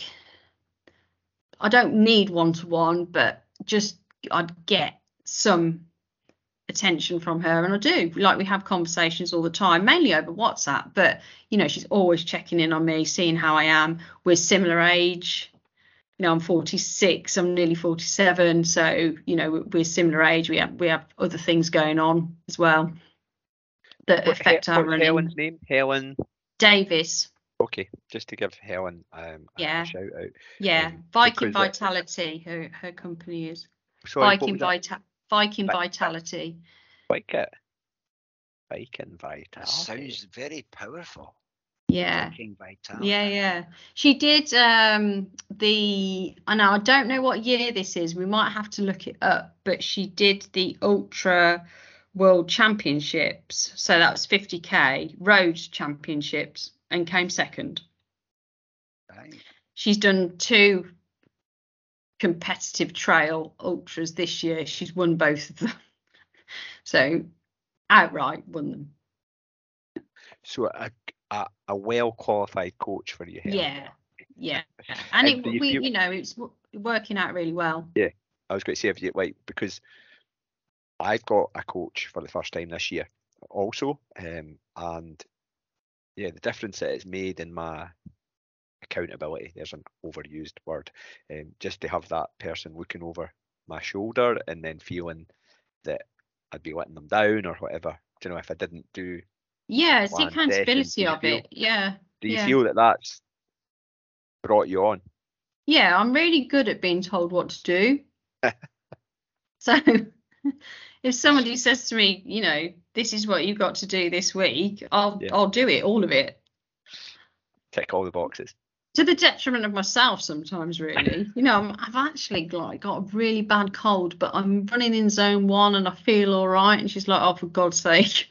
I don't need one-to-one, but just I'd get some attention from her, and I do. Like, we have conversations all the time, mainly over WhatsApp, but you know, she's always checking in on me, seeing how I am. We're similar age. You know, I'm 46, I'm nearly 47, so you know, we're similar age. We have other things going on as well that affect our running. Helen's name? Helen Davis. Okay, just to give Helen a shout out. Yeah, Viking Vitality, her company is. Sorry, Viking Vitality. Viking Vitality. That sounds very powerful. Yeah. Viking Vitality. Yeah. She did I don't know what year this is. We might have to look it up, but she did the Ultra World Championships. So that was 50k road championships and came second. Right. She's done 2 competitive trail ultras this year. She's won both of them. So outright won them. So a well qualified coach for you, Helen. Yeah. And And do you feel- it's working out really well. Yeah, I was going to say, if you like, because I've got a coach for the first time this year also, and yeah, the difference that it's made in my accountability, there's an overused word, just to have that person looking over my shoulder and then feeling that I'd be letting them down or whatever, you know, if I didn't do. Yeah, it's the planned sessions. accountability Do you of feel- it. Yeah. Do you Yeah. feel that that's brought you on? Yeah, I'm really good at being told what to do. So if somebody says to me, this is what you've got to do this week, I'll do it, all of it. Tick all the boxes. To the detriment of myself sometimes, really. I've actually got a really bad cold, but I'm running in zone 1 and I feel all right. And she's like, oh, for God's sake.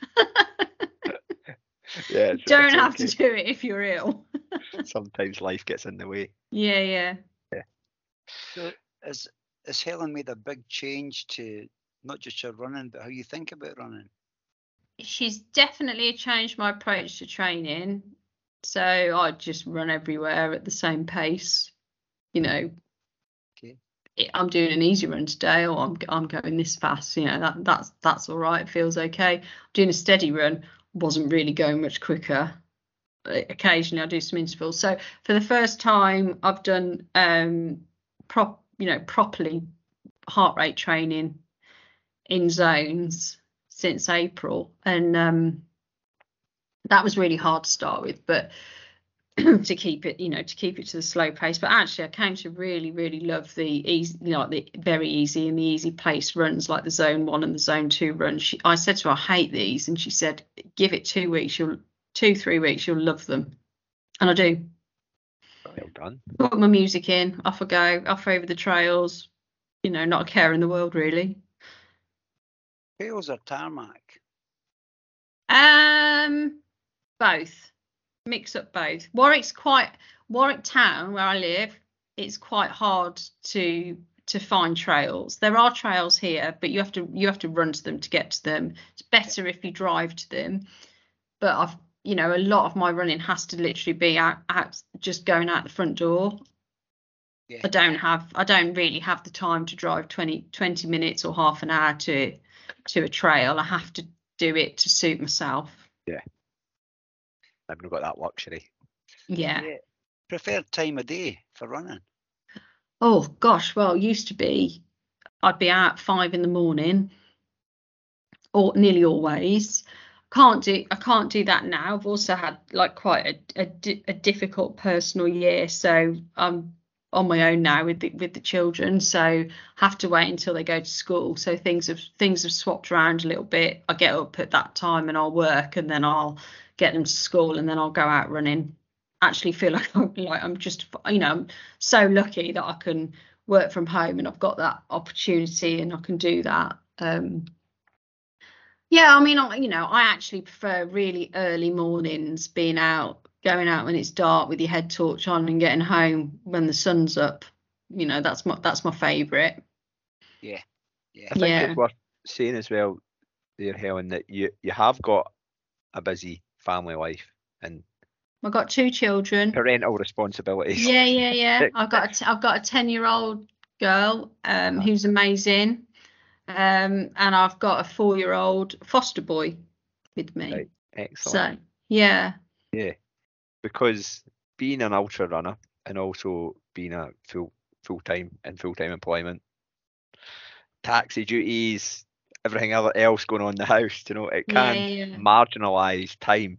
Yeah, You don't have to do it if you're ill. Sometimes life gets in the way. Yeah. So has Helen made a big change to not just your running, but how you think about running? She's definitely changed my approach to training. So I just run everywhere at the same pace. Okay. I'm doing an easy run today, or I'm going this fast. That's all right. It feels okay. Doing a steady run, wasn't really going much quicker. Occasionally I do some intervals. So for the first time I've done properly heart rate training in zones since April, and that was really hard to start with, but to keep it to the slow pace. But actually I came to really, really love the easy, the very easy and the easy pace runs, like the zone 1 and the zone 2 runs. I said to her, I hate these, and she said, give it 2 weeks, 2-3 weeks, you'll love them. And I do. Well done. Put my music in, off I go, off over the trails, not a care in the world, really. Trails or tarmac? Both. Mix up both. Warwick Town, where I live, it's quite hard to find trails. There are trails here, but you have to run to them to get to them. It's better if you drive to them. But a lot of my running has to literally be out just going out the front door. Yeah. I don't really have the time to drive 20 minutes or half an hour to a trail. I have to do it to suit myself. Yeah. I've not got that luxury. Yeah. Preferred time of day for running? Oh gosh, well, it used to be I'd be out at 5 a.m, or nearly always. I can't do that now. I've also had like quite a difficult personal year, so I'm on my own now with the children, so have to wait until they go to school. So things have swapped around a little bit. I get up at that time and I'll work, and then I'll get them to school, and then I'll go out running. Actually feel like I'm just, I'm so lucky that I can work from home and I've got that opportunity and I can do that. Yeah, I mean, I actually prefer really early mornings, going out when it's dark with your head torch on and getting home when the sun's up. That's my favourite. Yeah. I think it's worth saying as well there, Helen, that you have got a busy family life and I've got 2 children. Parental responsibilities. Yeah. I've got a 10-year-old girl who's amazing. And I've got a 4-year-old foster boy with me. Right. Excellent. So yeah. Because being an ultra runner and also being a full-time employment, taxi duties, everything else going on in the house, it can marginalise time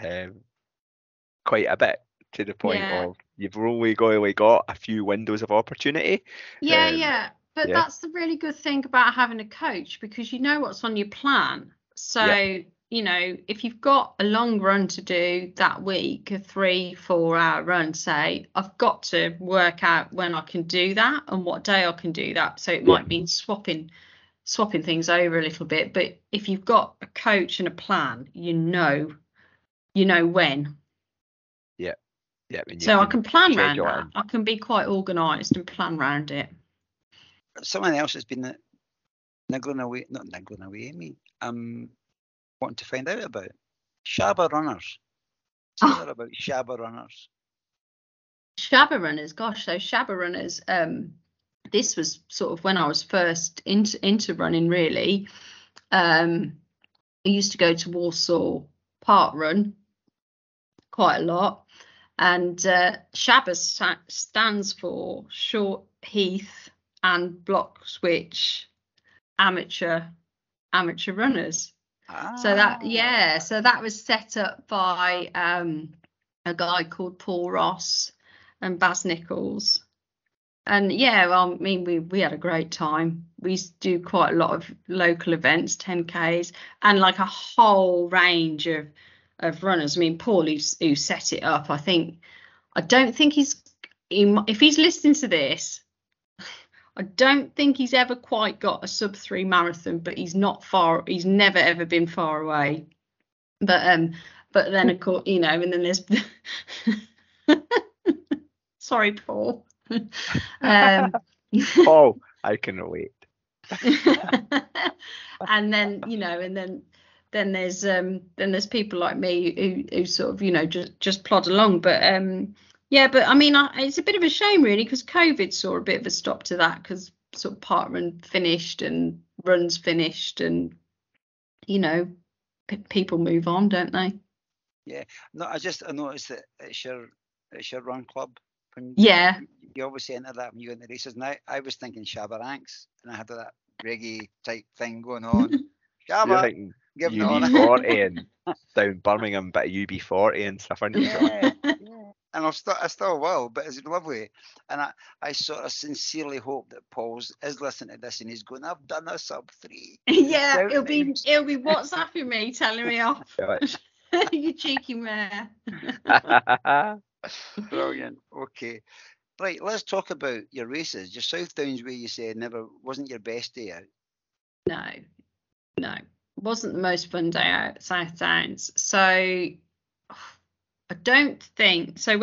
quite a bit, to the point of you've only got a few windows of opportunity. But that's the really good thing about having a coach, because you know what's on your plan. So if you've got a long run to do that week, a 3-4 hour run, say, I've got to work out when I can do that and what day I can do that. So it might mean swapping things over a little bit. But if you've got a coach and a plan, you know when. Yeah. So I can plan around that. I can be quite organised and plan around it. someone else has been niggling away, wanting to find out about Shabba runners. Say that about Shabba runners. Shabba runners, gosh, so Shabba runners. This was sort of when I was first into running, really. I used to go to Warsaw Park Run quite a lot, and Shabba stands for Short Heath and Block Switch Amateur Runners. So that was set up by a guy called Paul Ross and Baz Nichols. And I mean, we had a great time. We used to do quite a lot of local events, 10Ks, and like a whole range of runners. I mean, Paul, who set it up, I don't think if he's listening to this, I don't think he's ever quite got a sub-3 marathon, but he's not far. He's never ever been far away. But then of course, and then there's sorry, Paul. Oh, I can relate. And then there's people like me who sort of just plod along. But but I mean, it's a bit of a shame really, because COVID saw a bit of a stop to that, because sort of park run finished and runs finished, and people move on, don't they? Yeah. No, I noticed that it's your run club. Yeah. You obviously enter that when you go into races. Now I was thinking Shabba Ranks, and I had that reggae type thing going on. Shabba, giving it on. UB40 and down Birmingham, bit of UB40 and stuff, aren't you? Yeah. And I still will, but it's lovely. And I sort of sincerely hope that Paul is listening to this and he's going, I've done a sub-3. Yeah, he'll be WhatsApping me, telling me off. You cheeky mare. Brilliant. Okay. Right, let's talk about your races. Your South Downs, where you said wasn't your best day out. No. Wasn't the most fun day out, South Downs. So I don't think so.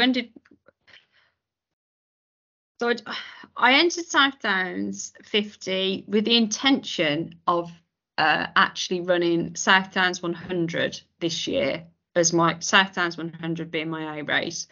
I entered South Downs 50 with the intention of actually running South Downs 100 this year, as my South Downs 100 being my A race.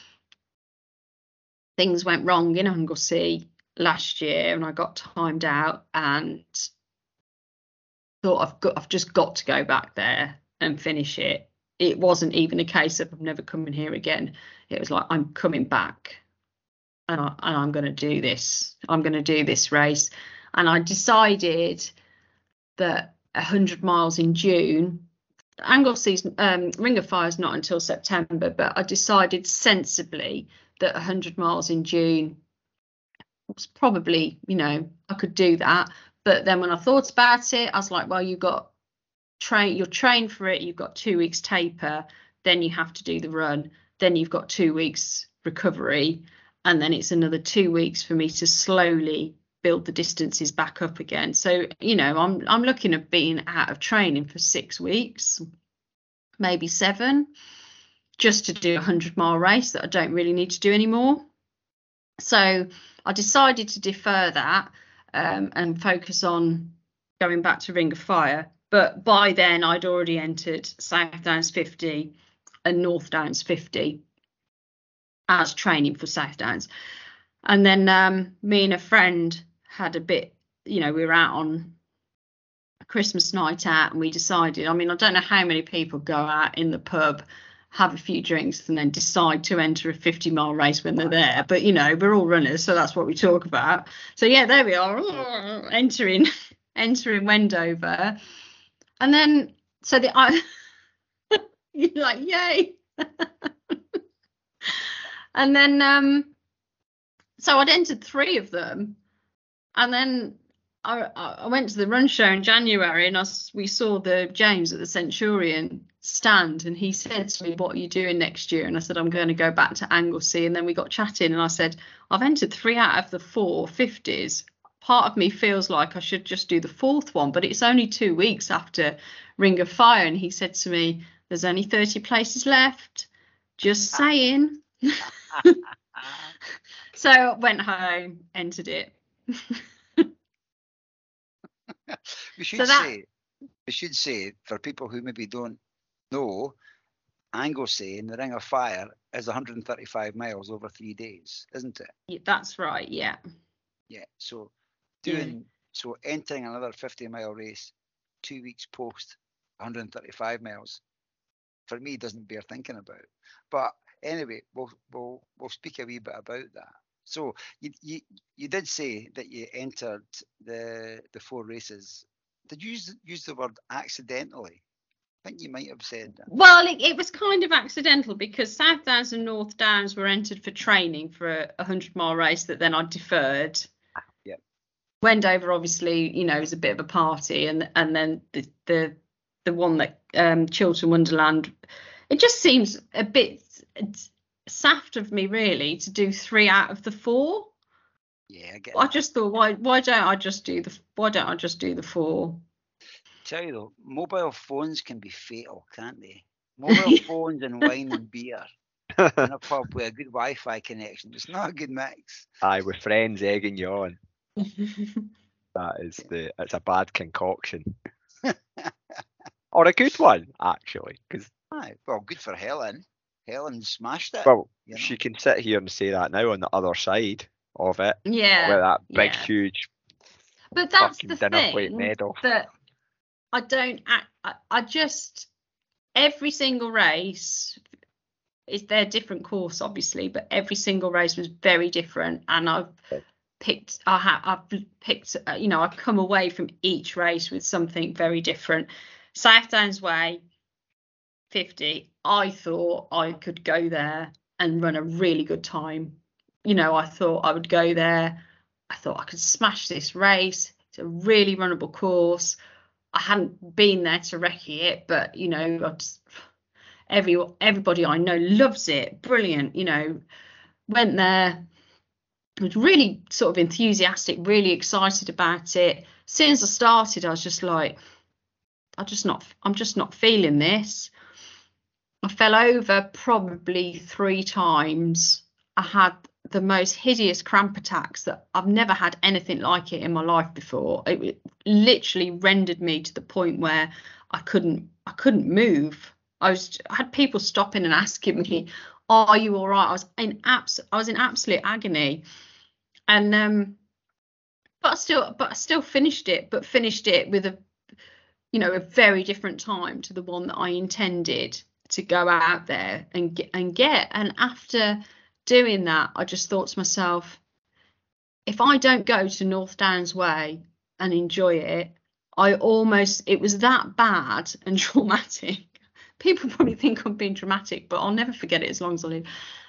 Things went wrong in Anglesey last year, and I got timed out, and thought I've just got to go back there and finish it. It wasn't even a case of I'm never coming here again. It was like, I'm coming back, and I'm going to do this. I'm going to do this race. And I decided that 100 miles in June, Anglesey's Ring of Fire is not until September, but I decided sensibly that 100 miles in June was probably, I could do that. But then when I thought about it, I was like, well, you're trained for it. You've got 2 weeks taper, then you have to do the run. Then you've got 2 weeks recovery. And then it's another 2 weeks for me to slowly build the distances back up again. So, I'm looking at being out of training for 6 weeks, maybe 7, just to do a 100-mile race that I don't really need to do anymore. So I decided to defer that and focus on going back to Ring of Fire. But by then I'd already entered South Downs 50 and North Downs 50 as training for South Downs. And then me and a friend had a bit, we were out on a Christmas night out, and we decided, I don't know how many people go out in the pub, have a few drinks, and then decide to enter a 50-mile race when they're there. But, we're all runners, so that's what we talk about. So, yeah, there we are, entering Wendover. And then, you're like, yay. And then, so I'd entered 3 of them. And then I went to the run show in January, and we saw the James at the Centurion stand, and he said to me, what are you doing next year? And I said, I'm going to go back to Anglesey. And then we got chatting, and I said, I've entered 3 out of the 4 50s. Part of me feels like I should just do the 4th one, but it's only 2 weeks after Ring of Fire. And he said to me, there's only 30 places left. Just saying. So I went home, entered it. We So should that- say, for people who maybe don't know, Anglesey in the Ring of Fire is 135 miles over 3 days, isn't it? That's right. Yeah. Yeah. So Yeah. entering another 50-mile race 2 weeks post 135 miles for me doesn't bear thinking about. But anyway, we'll speak a wee bit about that. So you did say that you entered the 4 races. Did you use the word accidentally? I think you might have said that. Well, it was kind of accidental because South Downs and North Downs were entered for training for a 100-mile race that then I deferred. Yeah. Wendover, obviously, you know, was a bit of a party, and then the one that Chiltern Wonderland, it just seems a bit saft of me really to do 3 out of the 4. Yeah, I get I that. just thought, why don't I just do the 4? Tell you though, mobile phones can be fatal, can't they? Mobile phones and wine and beer in a pub with a good Wi-Fi connection. It's not a good mix. Aye, with friends egging you on. It's a bad concoction. Or a good one, actually. Because, Aye, well, good for Helen. Helen smashed it. well, you know? she can sit here and say that now on the other side of it. Yeah. With that big, yeah. huge But that's fucking the dinner plate thing medal. that I don't. I just every single race is their different course, obviously, but every single race was very different, and I've picked. I've picked. You know, I've come away from each race with something very different. South Downs Way 50. I thought I could go there and run a really good time. You know, I thought I would go there. I thought I could smash this race. It's a really runnable course. I hadn't been there to recce it, but you know, everybody I know loves it. Brilliant, you know. Went there, was really sort of enthusiastic, really excited about it. As soon as I started, I was just like, I'm just not feeling this. I fell over probably 3 times. I had the most hideous cramp attacks that I've never had anything like it in my life before. It literally rendered me to the point where I couldn't move. I had people stopping and asking me, "Are you all right?" I was in absolute agony, and but I still finished it. But finished it with a very different time to the one that I intended to go out there and get. And after doing that, I just thought to myself, if I don't go to North Downs Way and enjoy it, it was that bad and traumatic. People probably think I'm being dramatic, but I'll never forget it as long as I live.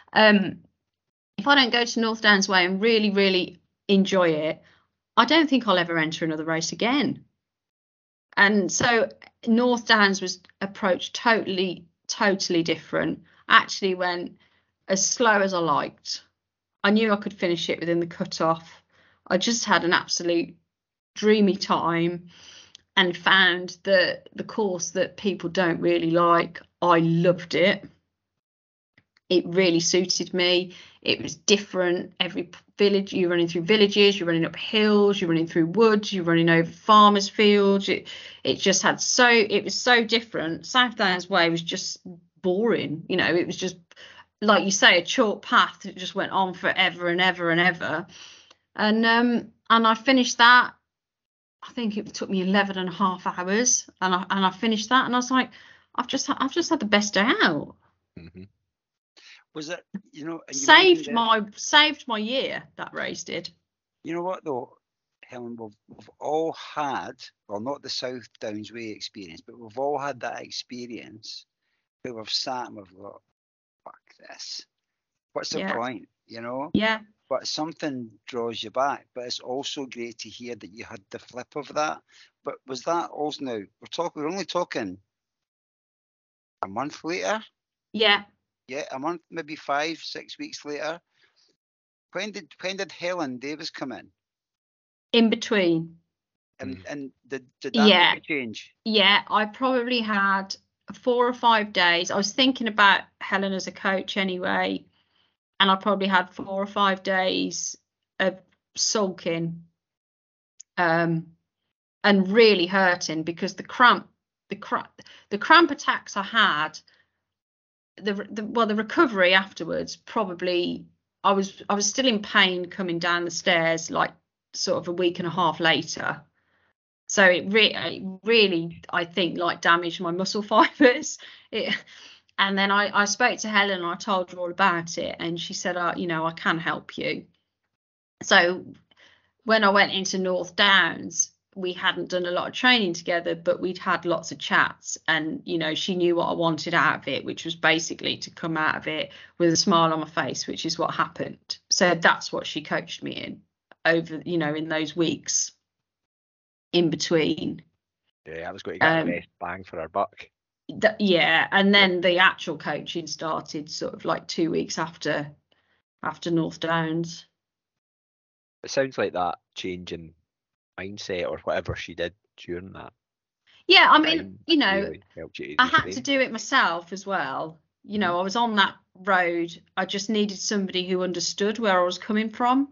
If I don't go to North Downs Way and really, really enjoy it, I don't think I'll ever enter another race again. And so North Downs was approached totally different. Actually went as slow as I liked. I knew I could finish it within the cut-off. I just had an absolute dreamy time and found the course that people don't really like. I loved it. It really suited me. It was different. Every village, you're running through villages, you're running up hills, you're running through woods, you're running over farmers' fields. It was so different. South Downs Way was just boring. You know, it was just, like you say, a chalk path that just went on forever and ever and ever. And I finished that. I think it took me 11.5 hours, and I finished that, and I was like, I've just had the best day out. Mm-hmm. Was it, saved my year, that race did. You know what though, Helen, we've all had, well, not the South Downs Way experience, but we've all had that experience where we've sat and we've thought, fuck this. What's the point, you know? Yeah. But something draws you back. But it's also great to hear that you had the flip of that. But was that also, now we're only talking a month later? Yeah. Yeah, a month, maybe 5-6 weeks later. When did Helen Davis come in? In between. And did that make a change? Yeah, I probably had 4 or 5 days. I was thinking about Helen as a coach anyway, and I probably had 4 or 5 days of sulking. and really hurting, because the cramp attacks I had, the recovery afterwards, probably I was still in pain coming down the stairs, like sort of a week and a half later. So it really, I think, like, damaged my muscle fibers. And then I spoke to Helen and I told her all about it, and she said, you know, I can help you. So when I went into North Downs, we hadn't done a lot of training together, but we'd had lots of chats, and, you know, she knew what I wanted out of it, which was basically to come out of it with a smile on my face, which is what happened. So that's what she coached me in over, you know, in those weeks in between. Yeah, I was going to get the best bang for our buck. Yeah, and then the actual coaching started sort of like 2 weeks after North Downs. It sounds like that change in mindset or whatever she did during that. Yeah, I mean, you know, really helped you I had to do it myself as well. You know, I was on that road. I just needed somebody who understood where I was coming from.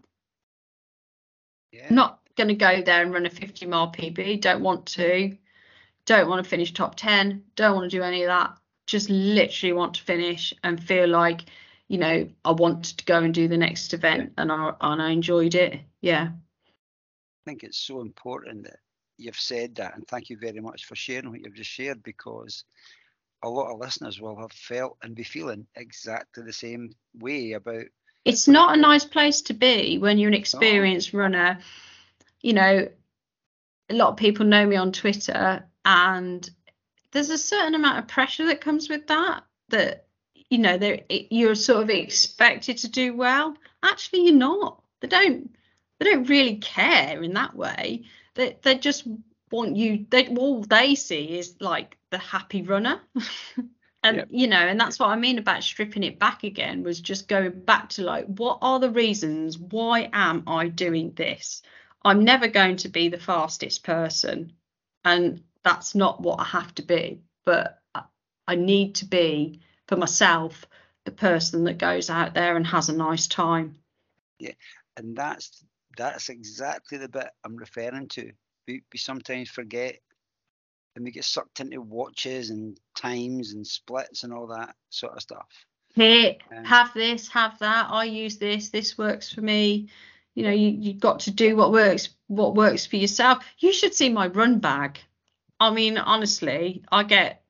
Yeah. Not going to go there and run a 50-mile PB. Don't want to finish top 10. Don't want to do any of that. Just literally want to finish and feel like, you know, I want to go and do the next event, and I enjoyed it. Yeah. I think it's so important that you've said that, and thank you very much for sharing what you've just shared, because a lot of listeners will have felt and be feeling exactly the same way about. It's not a nice place to be when you're an experienced runner. You know, a lot of people know me on Twitter, and there's a certain amount of pressure that comes with that, you know, you're sort of expected to do well. Actually, you're not. They don't really care in that way. They just want you. All they see is like the happy runner. And you know, and that's what I mean about stripping it back again, was just going back to, like, what are the reasons? Why am I doing this? I'm never going to be the fastest person, and that's not what I have to be, but I need to be, for myself, the person that goes out there and has a nice time. Yeah, and that's exactly the bit I'm referring to. We sometimes forget, and we get sucked into watches and times and splits and all that sort of stuff. Here, have this, have that. I use this works for me. You know, you've got to do what works for yourself. You should see my run bag. I mean, honestly, I get.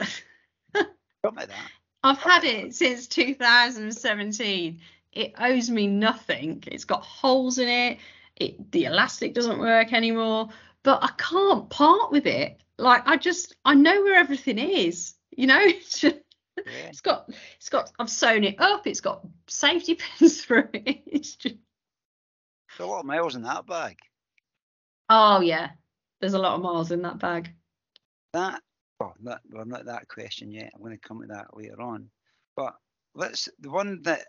Like that. I've had it since 2017. It owes me nothing. It's got holes in it. The elastic doesn't work anymore, but I can't part with it. Like, I know where everything is. You know, it's got. I've sewn it up. It's got safety pins through it. It's just. There's a lot of miles in that bag. Oh yeah, there's a lot of miles in that bag. Not that question yet. I'm going to come to that later on. But the one that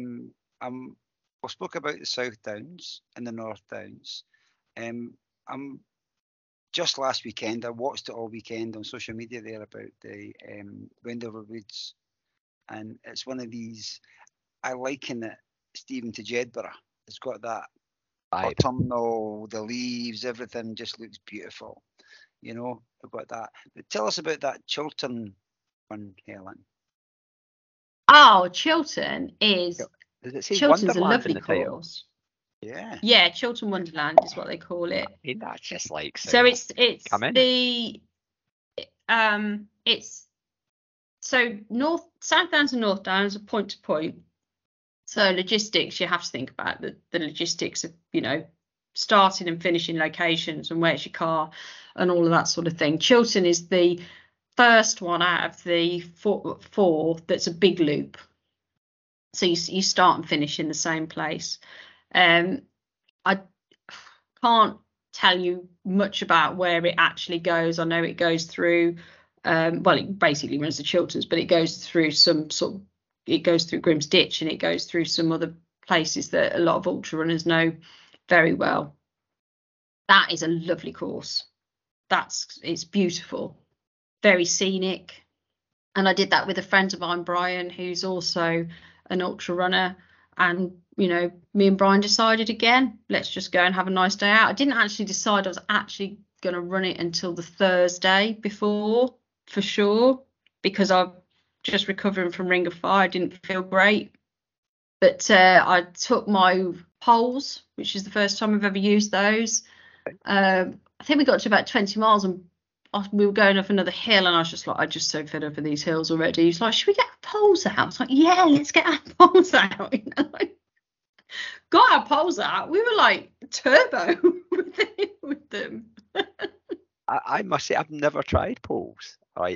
we spoke about, the South Downs and the North Downs. Just last weekend, I watched it all weekend on social media there about the Wendover Woods, and it's one of these. I liken it, Stephen, to Jedburgh. It's got that autumnal, the leaves, everything just looks beautiful. You know, I've got that. But tell us about that Chiltern one, Helen. Oh, Chiltern is. Does it say Chiltern's Wonderland a lovely in the title? course. Yeah. Yeah, Chiltern Wonderland is what they call it. I mean, that's just like So it's South Downs and North Downs are point to point. So logistics, you have to think about the logistics of, you know, starting and finishing locations and where's your car and all of that sort of thing. Chiltern is the first one out of the four that's a big loop. So you start and finish in the same place. I can't tell you much about where it actually goes. I know it goes through, it basically runs the Chilterns, but it goes through it goes through Grim's Ditch, and it goes through some other places that a lot of ultra runners know very well. That is a lovely course. It's beautiful, very scenic. And I did that with a friend of mine, Brian, who's also an ultra runner. And, you know, me and Brian decided again, let's just go and have a nice day out. I didn't actually decide I was actually going to run it until the Thursday before, for sure, because I'm just recovering from Ring of Fire. I didn't feel great. But I took my poles, which is the first time I've ever used those. I think we got to about 20 miles and we were going up another hill, and I was just like, I'm just so fed up with these hills already. He's like, should we get our poles out? I was like, yeah, let's get our poles out. You know, like, got our poles out. We were like turbo with them. I must say, I've never tried poles. I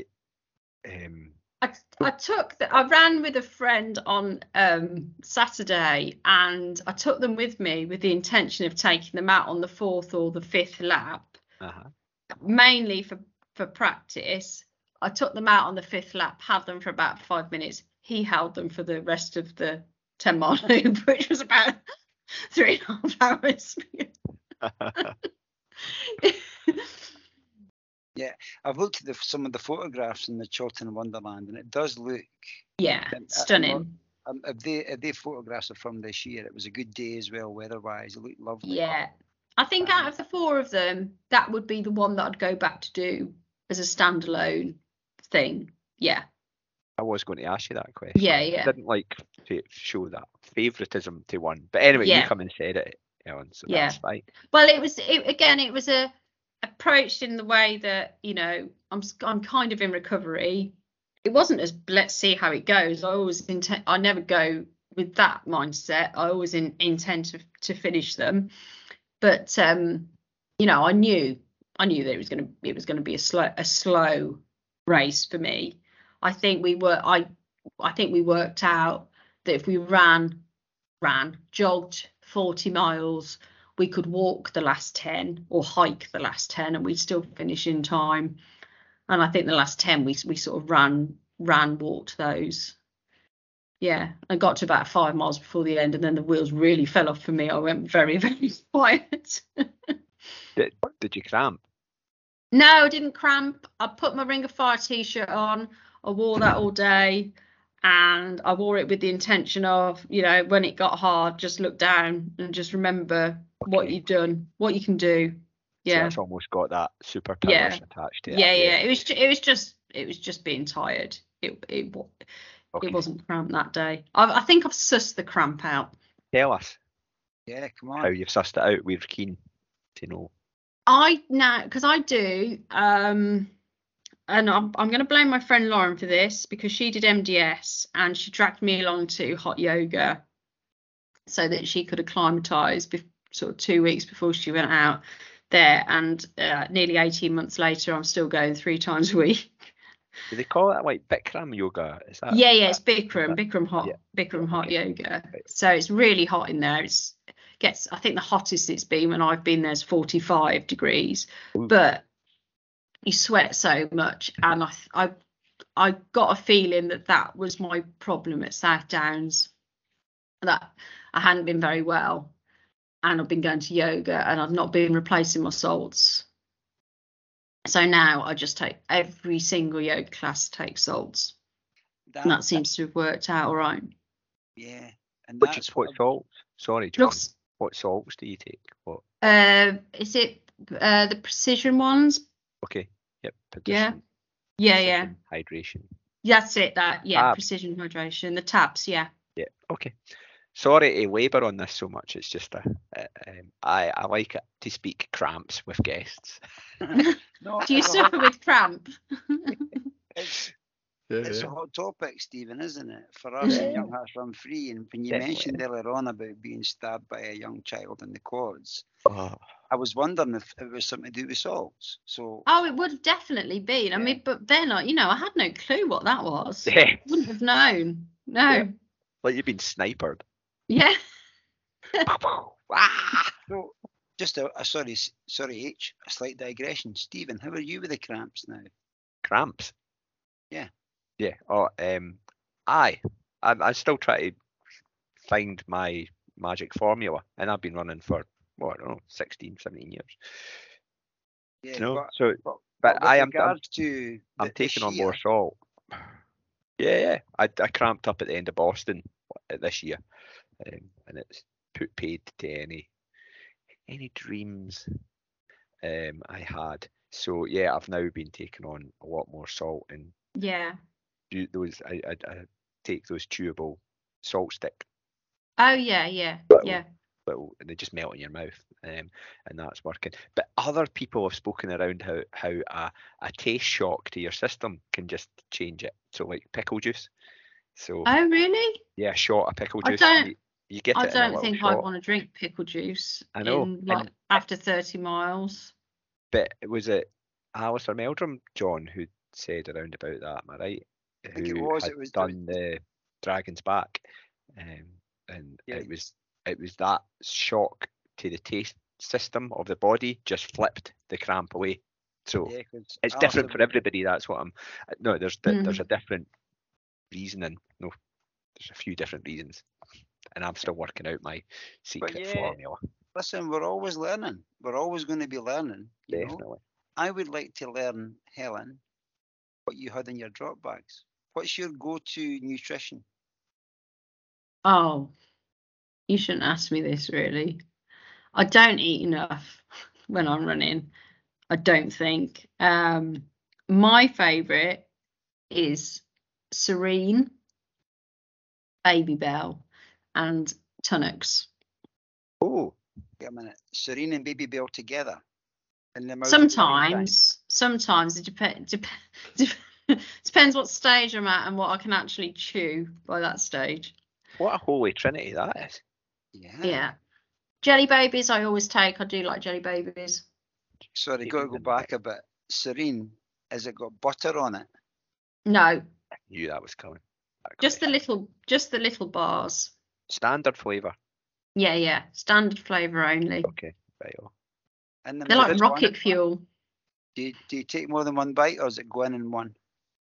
ran with a friend on Saturday, and I took them with me with the intention of taking them out on the 4th or the 5th lap, mainly for practice. I took them out on the 5th lap, had them for about 5 minutes. He held them for the rest of the 10-mile loop, which was about 3.5 hours. Yeah, I've looked at some of the photographs in the Chiltern Wonderland, and it does look stunning. If they photographs are from this year, it was a good day as well, weather-wise. It looked lovely. Yeah, I think out of the 4 of them, that would be the one that I'd go back to do as a standalone thing. Yeah. I was going to ask you that question. Yeah. I didn't like to show that favouritism to one, but anyway, you come and said it, Ellen, so that's fine. Well, it was a approached in the way that, you know, I'm kind of in recovery. It wasn't as let's see how it goes. I never go with that mindset. I always intend to finish them. But you know, I knew that it was going to be a slow race for me. I think we worked out that if we jogged 40 miles, we could walk the last 10 or hike the last 10, and we'd still finish in time. And I think the last 10 we sort of walked those. Yeah, I got to about 5 miles before the end, and then the wheels really fell off for me. I went very, very quiet. Did you cramp? No, I didn't cramp. I put my Ring of Fire t-shirt on. I wore that all day, and I wore it with the intention of, you know, when it got hard, just look down and just remember what you've done, what you can do. Yeah, so it's almost got that superpowers attached to it. Yeah. It was just being tired. It wasn't cramp that day. I think I've sussed the cramp out. Tell us. Yeah, come on. How you've sussed it out. We're keen to know. Because I do, and I'm going to blame my friend Lauren for this, because she did MDS and she dragged me along to hot yoga so that she could acclimatise sort of 2 weeks before she went out there. And nearly 18 months later, I'm still going 3 times a week. Do they call it like Bikram yoga? Is that? Yeah, it's Bikram hot yoga. So it's really hot in there. I think the hottest it's been when I've been there is 45 degrees. Ooh. But you sweat so much, and I got a feeling that was my problem at South Downs, that I hadn't been very well, and I've been going to yoga and I've not been replacing my salts. So now I just take every single yoga class, take salts. And that seems to have worked out all right. Yeah. And what salts? Sorry, John. What salts do you take? What? Is it the precision ones? Okay. Yep. Precision. Yeah. Hydration. That's it. Precision hydration. The tabs. Yeah. Yeah. Okay. Sorry to labour on this so much. It's just I like it to speak cramps with guests. Do you suffer with cramp? It's a hot topic, Stephen, isn't it? For us in Young Hearts Run Free. And when you mentioned earlier on about being stabbed by a young child in the quads, I was wondering if it was something to do with salts. So it would have definitely been. I mean, but then, I had no clue what that was. Yeah. I wouldn't have known. No. Yeah. Like you've been sniped. Yeah. So, just a slight digression. Stephen, how are you with the cramps now? Cramps? Yeah. Yeah. Oh, I still try to find my magic formula, and I've been running for 16, 17 years. Yeah. But I'm taking on more salt. Yeah. I cramped up at the end of Boston this year, and it's put paid to any dreams I had. So yeah, I've now been taking on a lot more salt and Yeah. do those. I take those chewable salt stick, Oh yeah, yeah, little, yeah. little, and they just melt in your mouth, and that's working. But other people have spoken around how a taste shock to your system can just change it. So like pickle juice. So Oh really? yeah, a shot of pickle I juice. don't. You get I it in a don't little think I shot. want to drink pickle juice I know, in like after 30 miles. but was it Alistair Meldrum, John, who said around about that? Am I right? I think it Who was. had It was done the Dragon's Back, and Yeah. it was that shock to the taste system of the body just flipped the cramp away. So yeah, 'cause it's Alistair different for everybody. That's what I'm. No, there's Mm. a different reasoning. No, there's a few different reasons, and I'm still working out my secret yeah, formula. Listen, we're always learning. We're always going to be learning. You know, Definitely. I would like to learn, Helen, what you had in your drop bags. What's your go-to nutrition? Oh, you shouldn't ask me this really. I don't eat enough when I'm running. I don't think. My favourite is Serene, Baby Bell, and Tunnocks. Oh, Wait a minute. Serene and Baby Bell together. In the mouth at the same time. Sometimes it depends what stage I'm at and what I can actually chew by that stage. what a holy trinity that is. Yeah. Jelly babies I always take. I do like jelly babies. Sorry, Keep got to it go in back a bit. Serene, has it got butter on it? No, I knew that was coming. just the little bars. Standard flavour. Yeah. Standard flavour only. Okay, right. Oh. In the They're mouth like at rocket one? fuel. Do you take more than one bite, or is it going in one?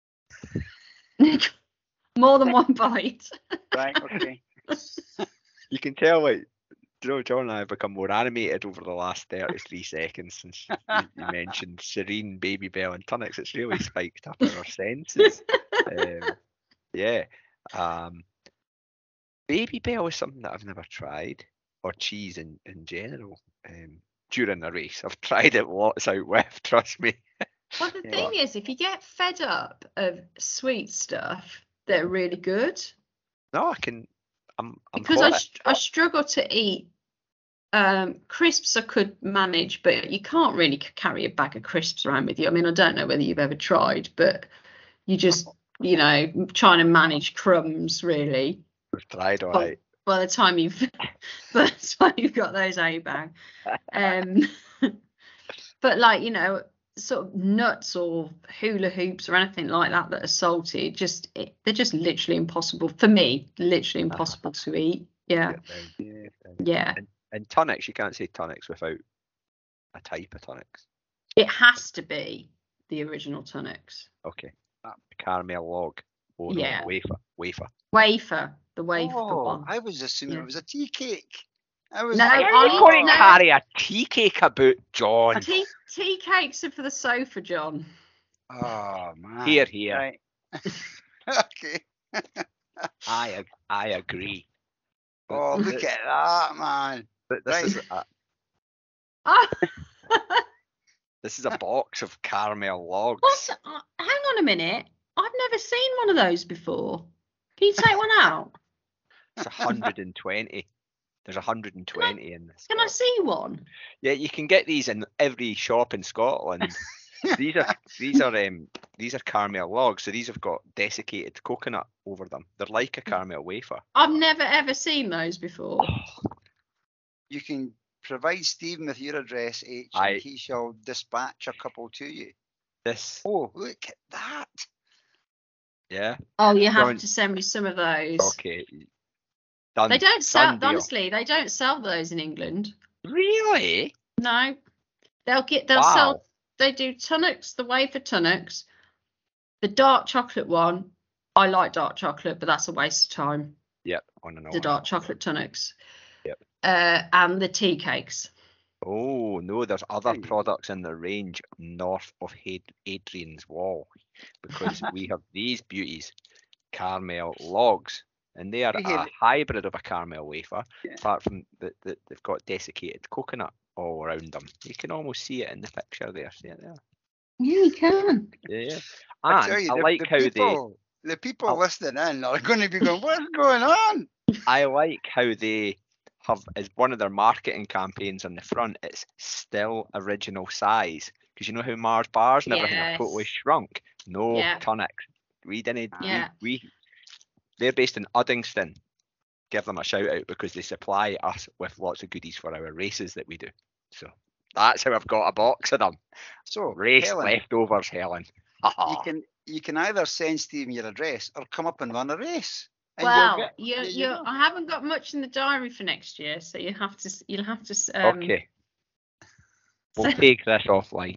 More than one bite. Right. Okay. You can tell, like, John and I have become more animated over the last 33 seconds since you mentioned Serene, Baby Bell, and Tunnocks. It's really spiked up in our senses. Yeah. Baby Bell is something that I've never tried, or cheese in general. During a race, I've tried it lots out with. Trust me. Well, the thing is, if you get fed up of sweet stuff, they're really good. No, I can. I'm Because I struggle to eat crisps. I could manage, but you can't really carry a bag of crisps around with you. I mean, I don't know whether you've ever tried, but you just, trying to manage crumbs really. I've tried, all right. By the time you've got those out your bag, but like sort of nuts or hula hoops or anything like that are salty, they're just literally impossible for me. Literally impossible to eat. Yeah. And Tunnocks, you can't say Tunnocks without a type of Tunnocks. It has to be the original Tunnocks. Okay. Caramel log. Oh, no, Yeah. Wafer. The wafer one. I was assuming it was a tea cake. No, You're going to carry a tea cake about, John. Tea cakes are for the sofa, John. Oh man. Here. Right. Okay. I agree. Oh, look at that, man. But this Right. this is a box of caramel logs. Hang on a minute. I've never seen one of those before. Can you take one out? It's 120. There's 120 in this. Can I see one? Yeah, you can get these in every shop in Scotland. These are caramel logs, so these have got desiccated coconut over them. They're like a caramel wafer. I've never ever seen those before. You can provide Stephen with your address, H, and he shall dispatch a couple to you. Oh, look at that. Yeah. Oh, you have to send me some of those. Okay. Done. They don't sell. Honestly, they don't sell those in England. Really? No. They'll sell. They do Tunnocks, the wafer Tunnocks, the dark chocolate one. I like dark chocolate, but that's a waste of time. Yep. On and on. The dark chocolate Tunnocks. Yep. And the tea cakes. Oh no, there's other products in the range north of Adrian's Wall, because we have these beauties, caramel logs, and they are a hybrid of a caramel wafer, apart from that they've got desiccated coconut all around them. You can almost see it in the picture there. See it there? Yeah, you can. Yeah. I And tell you, I the, like the how people, the people Oh. listening in are going to be going, "What's going on?" I like how they have, as one of their marketing campaigns on the front, it's still original size. Because you know how Mars bars and everything are totally Yes. shrunk? No Yeah. tonics. We didn't. Yeah. They're based in Uddingston. Give them a shout out because they supply us with lots of goodies for our races that we do. So that's how I've got a box of them. So, Race Helen, leftovers, Helen. you can either send Stephen your address or come up and run a race. And Well, you'll get, you I haven't got much in the diary for next year, so you'll have to Okay. We'll take this offline.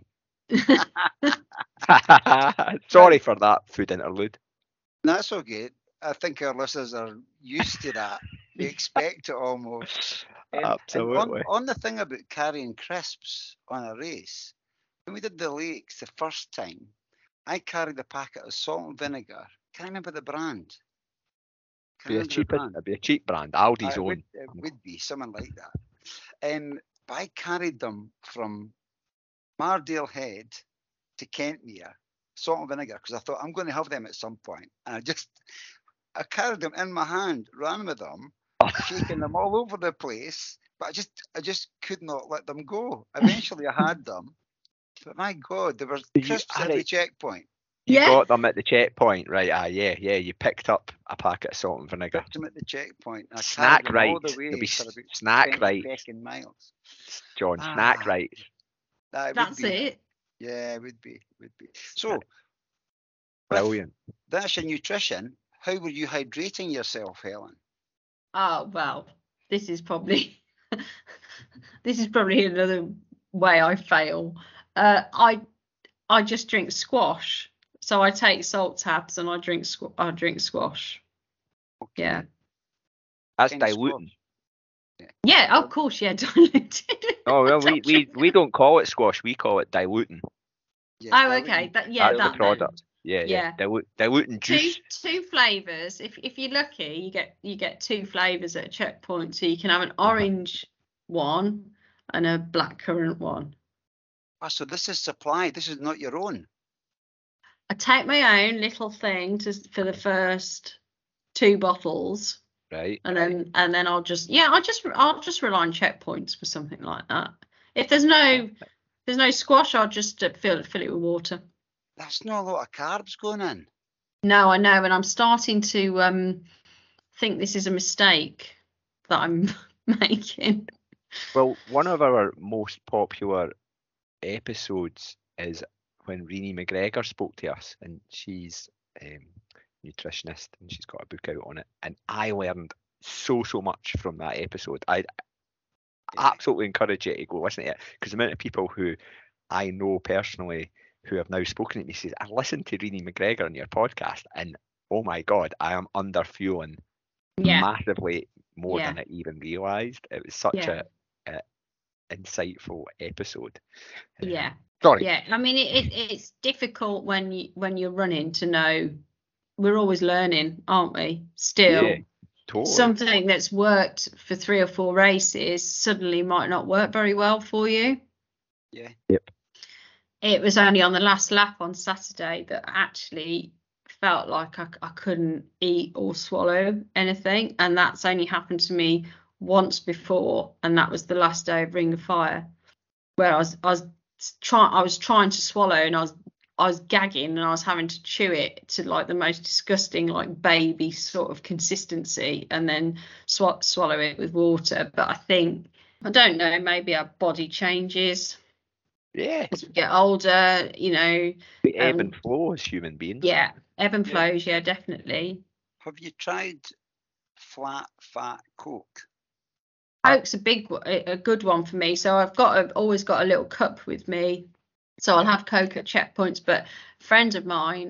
Sorry for that food interlude. That's okay. I think our listeners are used to that. They expect it almost. Absolutely. And on the thing about carrying crisps on a race, when we did the lakes the first time, I carried a packet of salt and vinegar. Can't remember the brand. It'd be a cheap brand. Aldi's own. It would be something like that. But I carried them from Mardale Head to Kentmere, salt and vinegar, because I thought I'm going to have them at some point. And I carried them in my hand, ran with them, shaking them all over the place, but I just could not let them go. Eventually I had them, but my God, there were crisps at the checkpoint. You got them at the checkpoint, right? Yeah. You picked up a packet of salt and vinegar. Picked them at the checkpoint. I Snack carried them all rights. the way There'll be for about snack 20 rights. fucking miles. John, snack rights. That's it. Yeah, it would be. So, Brilliant. That's your nutrition. How were you hydrating yourself, Helen? Oh, well, this is probably another way I fail. I just drink squash. So I take salt tabs and I drink squash. Okay. Yeah. That's Kind of diluting. Yeah, of course, yeah, diluted. Oh well, we don't call it squash. We call it diluting. Yeah, Oh, okay. That's that the product. Yeah. Diluting juice. Two flavors. If you're lucky, you get two flavors at a checkpoint. So you can have an orange one and a blackcurrant one. Oh, so this is supply. This is not your own. I take my own little thing for the first 2 bottles. Right. And then I'll just rely on checkpoints for something like that. If there's no squash, I'll just fill it with water. That's not a lot of carbs going in. No, I know, and I'm starting to think this is a mistake that I'm making. Well, one of our most popular episodes is when Renee McGregor spoke to us, and she's nutritionist and she's got a book out on it, and I learned so much from that episode. I absolutely encourage you to go listen to it, because the amount of people who I know personally who have now spoken to me says, I listened to Renee McGregor on your podcast and oh my God, I am under fueling massively more than I even realised. It was such a insightful episode. Yeah. Sorry. Yeah, I mean it's difficult when you're running to know. We're always learning, aren't we? Still, yeah, totally. Something that's worked for 3 or 4 races suddenly might not work very well for you. Yeah. Yep. It was only on the last lap on Saturday that I actually felt like I couldn't eat or swallow anything, and that's only happened to me once before, and that was the last day of Ring of Fire, where I was trying to swallow, and I was gagging, and I was having to chew it to like the most disgusting, like baby sort of consistency, and then swallow it with water. But I don't know, maybe our body changes. Yeah. As we get older, you know. We ebb and flow as human beings. Yeah, ebb and flows, yeah, definitely. Have you tried flat fat Coke? Coke's a good one for me. So I've always got a little cup with me. So I'll have Coke at checkpoints. But a friend of mine,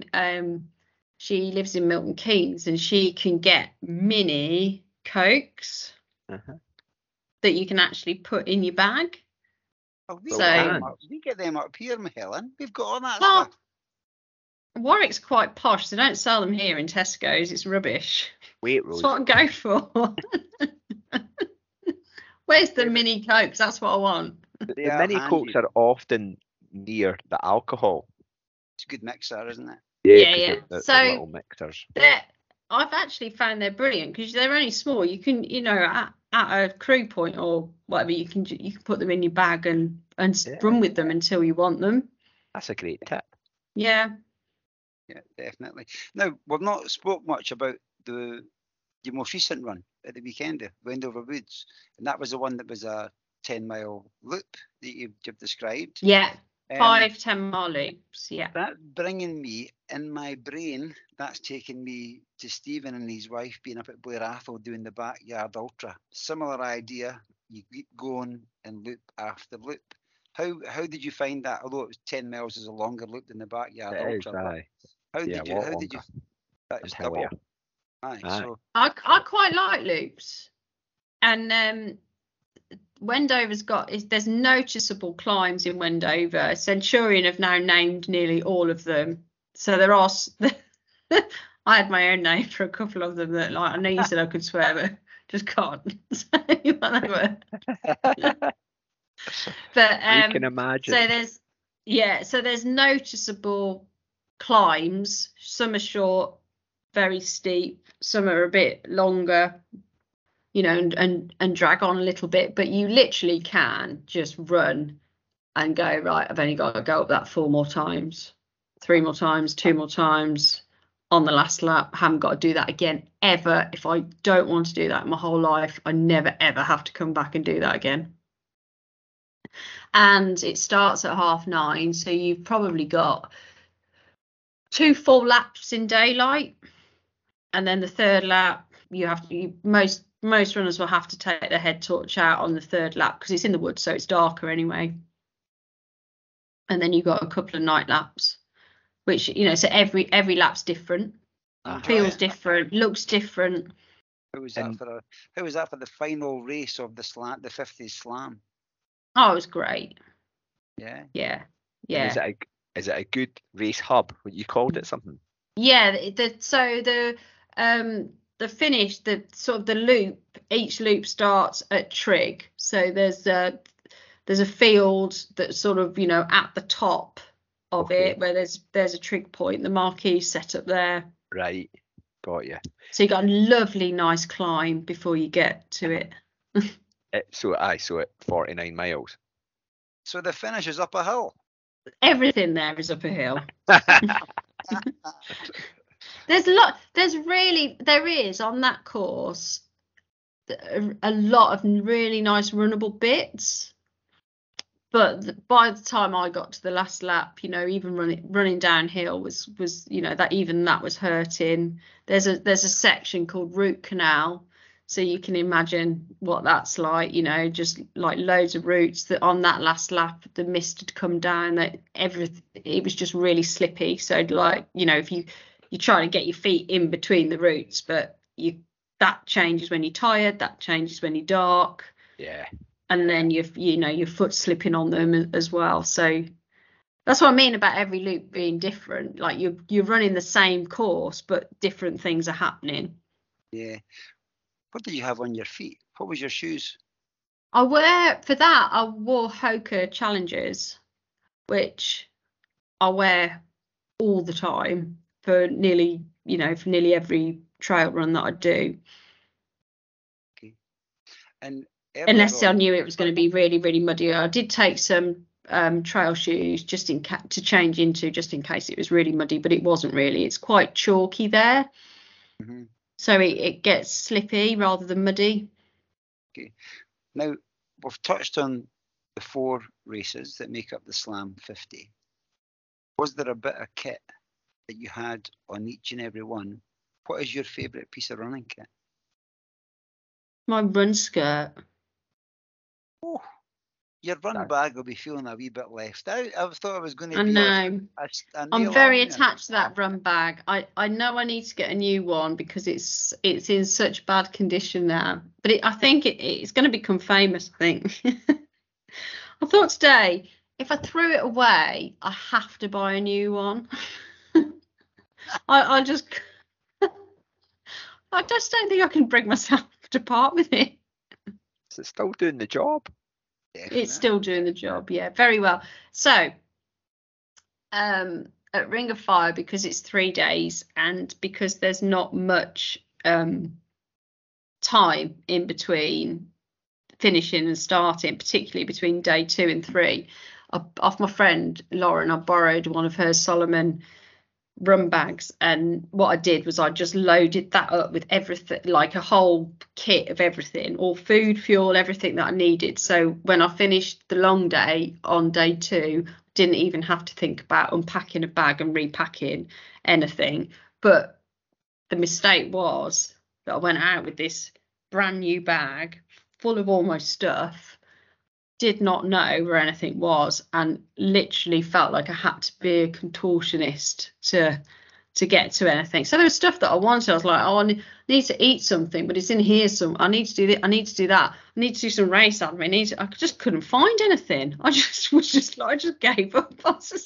she lives in Milton Keynes, and she can get mini Cokes that you can actually put in your bag. Oh, we get them up here, Helen. We've got all that stuff. Warwick's quite posh. They don't sell them here in Tesco's. It's rubbish. Waitrose. That's what I go for. Where's the mini Cokes? That's what I want. They The are mini handy. cokes are often near the alcohol. It's a good mixer, isn't it? Yeah, 'cause yeah. they're So little mixers. I've actually found they're brilliant because they're only small. You can, at a crew point or whatever, you can put them in your bag and Yeah. run with them until you want them. That's a great tip. Yeah. Yeah, definitely. Now, we've not spoke much about your most recent run at the weekend, Wendover Woods, and that was the one that was a 10-mile loop that you've described. Yeah. Um, 5 10-mile loops. Yeah. That's bringing me, in my brain, that's taking me to Stephen and his wife being up at Blair Athol doing the backyard ultra. Similar idea, you keep going and loop after loop. How did you find that? Although it was 10 miles is a longer loop than the backyard It is, ultra. but aye. How Yeah, did you? a lot How did you? longer. That was And double. hillier. Aye. Aye. So I quite like loops. And Wendover's there's noticeable climbs in Wendover. Centurion have now named nearly all of them. So there are I had my own name for a couple of them that, like, I know you said I could swear, but just can't. Whatever. But You can imagine. so there's noticeable climbs. Some are short, very steep. Some are a bit longer, and drag on a little bit. But you literally can just run and go, right, I've only got to go up that 4 more times, 3 more times, 2 more times on the last lap. I haven't got to do that again ever. If I don't want to do that in my whole life, I never ever have to come back and do that again. And it starts at 9:30, so you've probably got 2 full laps in daylight, and then the third lap most runners will have to take their head torch out on the third lap because it's in the woods, so it's darker anyway. And then you've got a couple of night laps, which, so every lap's different, feels different, looks different. how was that for the final race of the 50s slam? Oh, it was great. Yeah. Yeah. And is it a good race hub? You called it something? Yeah. The finish, the sort of the loop, each loop starts at Trig. So there's a field that's sort of, at the top of it, where there's a Trig point, the marquee set up there. Right. Got you. So you got a lovely, nice climb before you get to it. So at 49 miles. So the finish is up a hill. Everything there is up a hill. There is on that course a lot of really nice runnable bits. But by the time I got to the last lap, even running downhill was that was hurting. There's a section called Root Canal, so you can imagine what that's like. Just like loads of roots. That on that last lap, the mist had come down. It was just really slippy. So if you're trying to get your feet in between the roots, but that changes when you're tired. That changes when you're dark. Yeah. And then your foot slipping on them as well. So that's what I mean about every loop being different. Like you're running the same course, but different things are happening. Yeah. What did you have on your feet? What was your shoes? I wore Hoka Challengers, which I wear all the time for nearly every trail run that I do. Okay. And unless I knew it was going to be really, really muddy. I did take some trail shoes to change into just in case it was really muddy, but it wasn't really. It's quite chalky there. Mm-hmm. So it gets slippy rather than muddy. Okay. Now, we've touched on the 4 races that make up the Slam 50. Was there a bit of kit that you had on each and every one? What is your favourite piece of running kit? My run skirt. Oh, your run bag will be feeling a wee bit left out. I thought I was going to be. I know. I'm very attached to that run bag. I know I need to get a new one because it's in such bad condition now. But I think it's going to become famous, I think. I thought today, if I threw it away, I have to buy a new one. I just don't think I can bring myself to part with it. Is it still doing the job? It's still doing the job. Yeah, very well. So, at Ring of Fire, because it's 3 days and because there's not much time in between finishing and starting, particularly between day 2 and 3, off my friend Lauren, I borrowed one of her Solomon run bags, and what I did was I just loaded that up with everything, like a whole kit of everything, all food, fuel, everything that I needed. So when I finished the long day on day 2, didn't even have to think about unpacking a bag and repacking anything. But the mistake was that I went out with this brand new bag full of all my stuff, did not know where anything was, and literally felt like I had to be a contortionist to get to anything. So there was stuff that I wanted. I was like, oh, I need to eat something, but it's in here. So I need to do this. I need to do that. I need to do some race admin. I just couldn't find anything. I just gave up.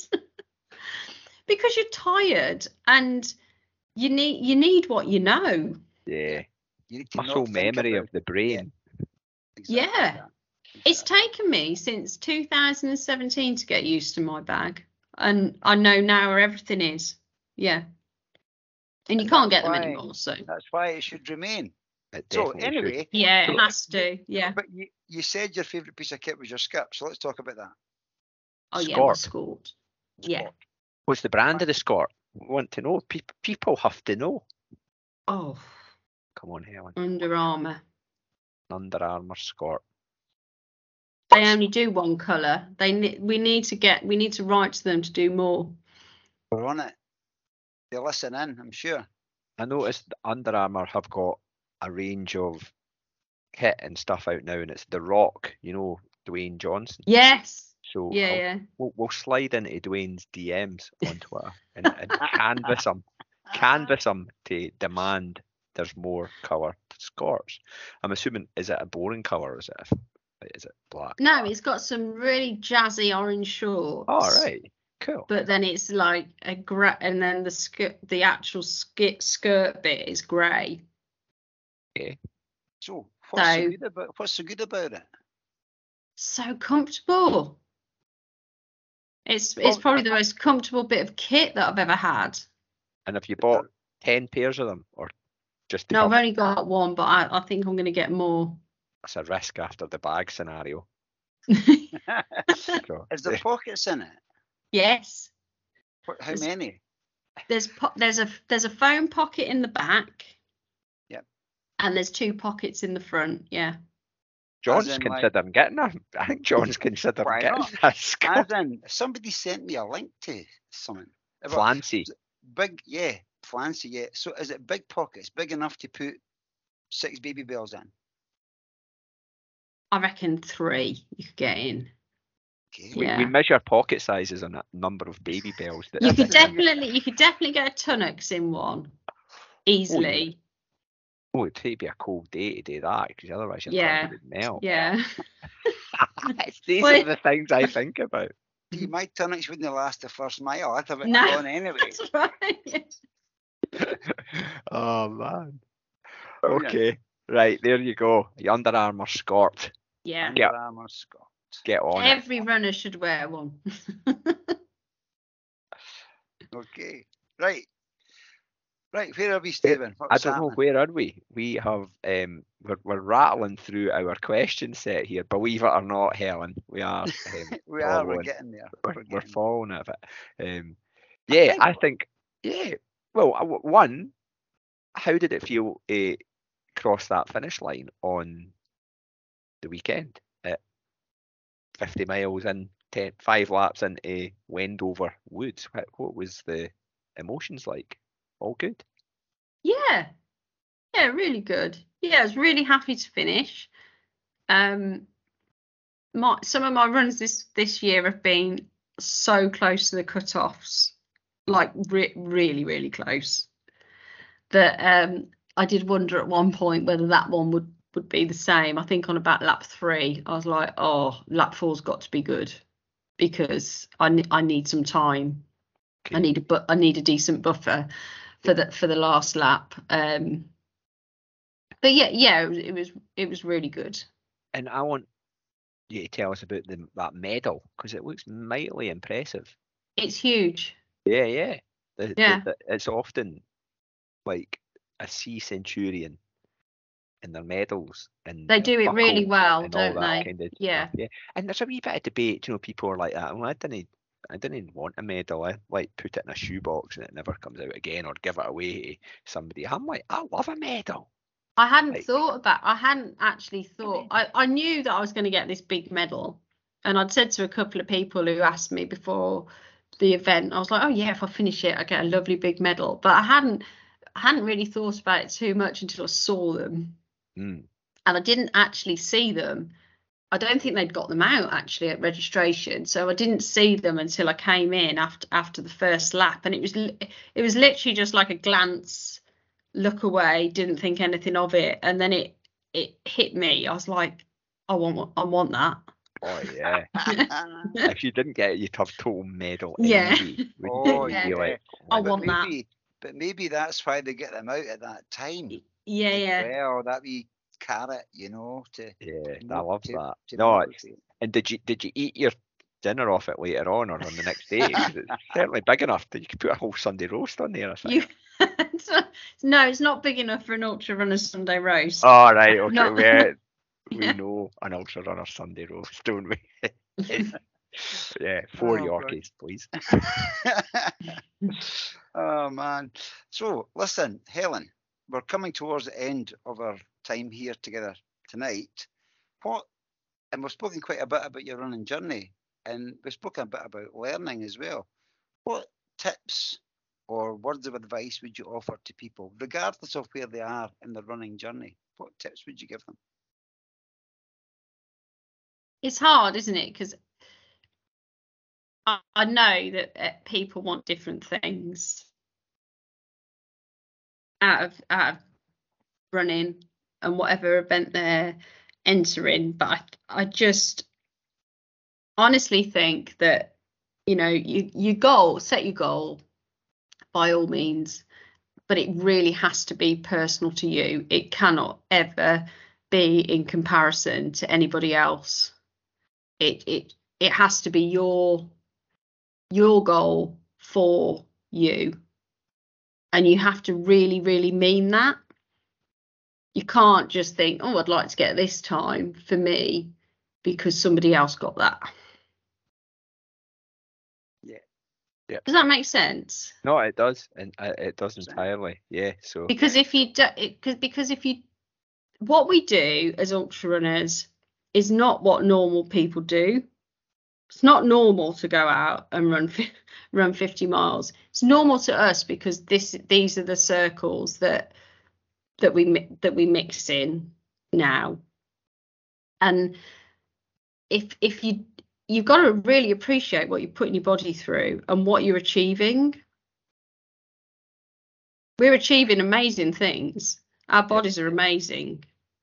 Because you're tired and you need what you know. Yeah. You need to Muscle not think memory about of the brain. Exactly Yeah. that. It's taken me since 2017 to get used to my bag, and I know now where everything is. Yeah. And you can't get them why- anymore, so. That's why it should remain. It So definitely should. anyway, Yeah, it has to. Yeah. but you said your favourite piece of kit was your skirt, so let's talk about that. Oh, yeah, my Scott. Scott. Yeah. What's the brand of the skirt? We want to know. People have to know. Oh, Come on, Helen. Under Armour. Under Armour skirt. They only do one colour. We need to write to them to do more. We're on it. They listen in, I'm sure. I noticed Under Armour have got a range of kit and stuff out now, and it's The Rock, Dwayne Johnson. Yes. So Yeah. we'll slide into Dwayne's DMs on Twitter and canvass him to demand there's more colour skirts. I'm assuming, is it a boring colour or is it black? No, it's got some really jazzy orange shorts. All right, cool. But then it's like a grey, and then the actual skirt bit is grey. Okay. So what's so good about it? So comfortable. It's probably the most comfortable bit of kit that I've ever had. And have you bought 10 pairs of them, or just? No, I've only got one, but I think I'm going to get more. That's a risk after the bag scenario. So, Is there pockets in it? Yes. How many? There's a phone pocket in the back. Yep. And there's 2 pockets in the front. Yeah. John's As in, considering getting them. I think John's considering Why getting not? a skirt. As in, somebody sent me a link to something. Flancy. Big, yeah, flancy, yeah. So is it big pockets, big enough to put 6 baby bells in? I reckon 3 you could get in. Okay. We Yeah. measure pocket sizes on a number of baby bells. You could definitely get a Tunnocks in one easily. Oh, it'd take me a cold day to do that, because otherwise you're Yeah. probably would melt. Yeah. These Well, are the things I think about. See, my tonics wouldn't last the first mile. I'd have it No. gone anyway. That's right. Oh man. Brilliant. Okay. Right, there you go. The Under Armour skirt. Yeah. Yeah. Under Armour Scott. Get on it. Every runner should wear one. Okay. Right. Right, where are we, Stephen? I What's don't know, happening? where are we? We have we're rattling through our question set here. Believe it or not, Helen, we are. We're following. getting there. We're following it. Yeah, I think. Yeah. Well, one, how did it feel to cross that finish line on the weekend at 50 miles in 5 laps into Wendover Woods? What was the emotions like? All good? Yeah, really good. Yeah, I was really happy to finish. Some of my runs this year have been so close to the cut-offs, like really, really close, that I did wonder at one point whether that one would be the same. I think on about lap 3, I was like, oh, lap 4's got to be good, because I need some time. Okay. I need a decent buffer for the last lap. But yeah, it was really good. And I want you to tell us about that medal, because it looks mightily impressive. It's huge. Yeah. Yeah. It's often like a sea centurion in their medals, and They do it really buckles well, and all don't that they? kind of Yeah. stuff. Yeah, and there's a wee bit of debate. You know, people are like that. Well, I didn't want a medal. I like put it in a shoebox and it never comes out again, or give it away to somebody. I'm like, I love a medal. I hadn't Like, I hadn't actually thought. I knew that I was going to get this big medal, and I'd said to a couple of people who asked me before the event, I was like, oh yeah, if I finish it, I get a lovely big medal. But I hadn't really thought about it too much until I saw them, and I didn't actually see them. I don't think they'd got them out actually at registration, so I didn't see them until I came in after the first lap, and it was literally just like a glance, look away, didn't think anything of it, and then it hit me. I was like, I want that. oh yeah. If you didn't get it, you'd have total medal Yeah. envy. Oh, You'd be yeah. like, I But want that. But maybe that's why they get them out at that time. Yeah. Well, that wee carrot, you know, to yeah, I mo- love to- that. to No, motivate. and did you eat your dinner off it later on or on the next day? 'Cause it's certainly big enough that you could put a whole Sunday roast on there. I think. No, it's not big enough for an ultra runner Sunday roast. Oh right, okay. No. We know an ultra runner Sunday roast, don't we? Yeah, 4 Oh, Yorkies, please. Oh man. So listen, Helen, we're coming towards the end of our time here together tonight. And we've spoken quite a bit about your running journey, and we've spoken a bit about learning as well. What tips or words of advice would you offer to people, regardless of where they are in their running journey? What tips would you give them? It's hard, isn't it? Because I know that people want different things out of running and whatever event they're entering, but I just honestly think that, you know, you set your goal by all means, but it really has to be personal to you. It cannot ever be in comparison to anybody else. It has to be your goal for you, and you have to really, really mean that. You can't just think, oh, I'd like to get this time for me because somebody else got that. Yeah. Does that make sense? No, it does, and it does entirely. Yeah. So Because if you do, because if you, what we do as ultra runners is not what normal people do. It's not normal to go out and run 50 miles. It's normal to us because these are the circles that we mix in now. And if you've got to really appreciate what you're putting your body through and what you're achieving. We're achieving amazing things. Our bodies are amazing.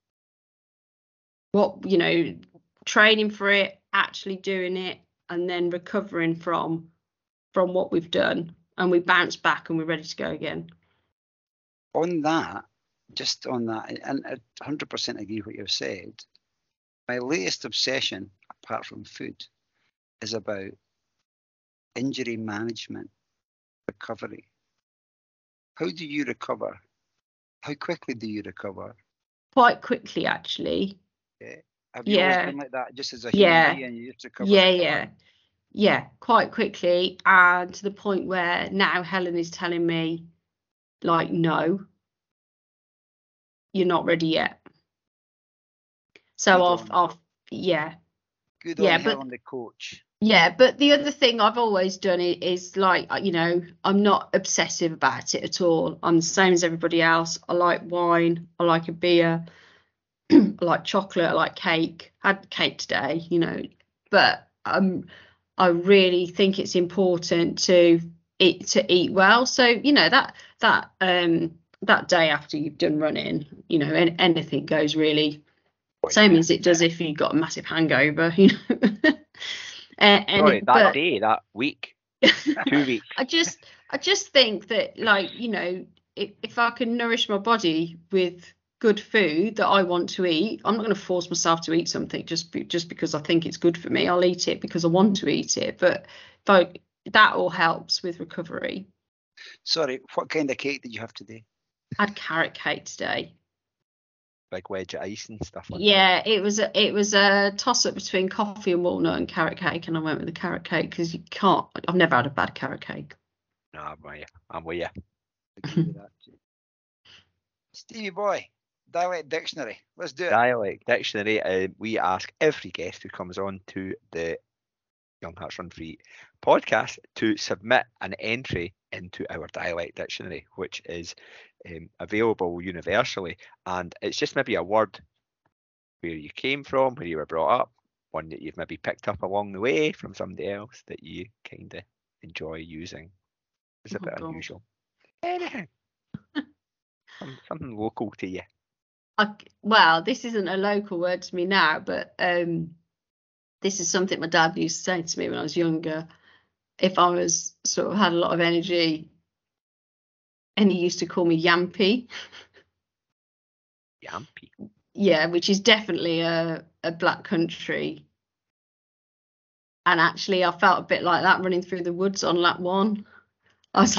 What, you know, training for it, actually doing it, and then recovering from what we've done, and we bounce back and we're ready to go again. On that, and I 100% agree with what you've said. My latest obsession, apart from food, is about injury management, recovery. How do you recover? How quickly do you recover? Quite quickly, actually. Yeah. Have you always been like that, just as a human being, you just recover? Yeah, quite quickly, and to the point where now Helen is telling me, like, no, you're not ready yet. So Good on Helen, the coach. Yeah, but the other thing I've always done is like, you know, I'm not obsessive about it at all. I'm the same as everybody else. I like wine. I like a beer. I like chocolate. I like cake. I had cake today, you know, but I really think it's important to eat well. So, you know, that day after you've done running, you know, anything goes really same as it does if you've got a massive hangover, you know. That week, 2 weeks. I just think that, like, you know, if I can nourish my body with good food that I want to eat, I'm not going to force myself to eat something just because I think it's good for me. I'll eat it because I want to eat it. But that all helps with recovery. Sorry, what kind of cake did you have today? I had carrot cake today. Like wedge of ice and stuff like Yeah, it was a toss up between coffee and walnut and carrot cake, and I went with the carrot cake because you can't. I've never had a bad carrot cake. that. No, I'm with you. Agree with that too. Stevie boy, dialect dictionary. Let's do it. Dialect dictionary. We ask every guest who comes on to the Young Hearts Run Free podcast to submit an entry into our dialect dictionary, which is available universally, and it's just maybe a word where you came from, where you were brought up, one that you've maybe picked up along the way from somebody else that you kind of enjoy using. It's a bit unusual. Anything. Something local to you. Well, this isn't a local word to me now, but this is something my dad used to say to me when I was younger. If I was sort of had a lot of energy, and he used to call me Yampy. Yampy. Yeah, which is definitely a Black Country. And actually, I felt a bit like that running through the woods on lap 1. I was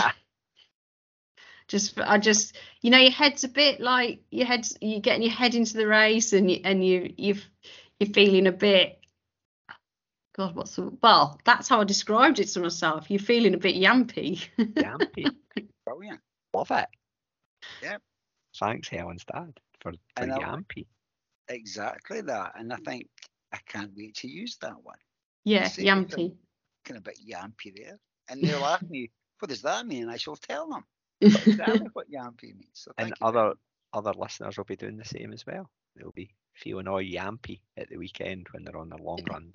your head's a bit like you're getting your head into the race, and you're feeling a bit. God, well, that's how I described it to myself. You're feeling a bit yampy. Yampy. Brilliant. Love it. Yep. Thanks, Helen's dad, for yampy. Exactly that. And I think I can't wait to use that one. Yeah, yampy. Kind of a bit yampy there. And they'll ask me, what does that mean? And I shall tell them exactly what yampy means. So and other listeners will be doing the same as well. They'll be feeling all yampy at the weekend when they're on their long runs.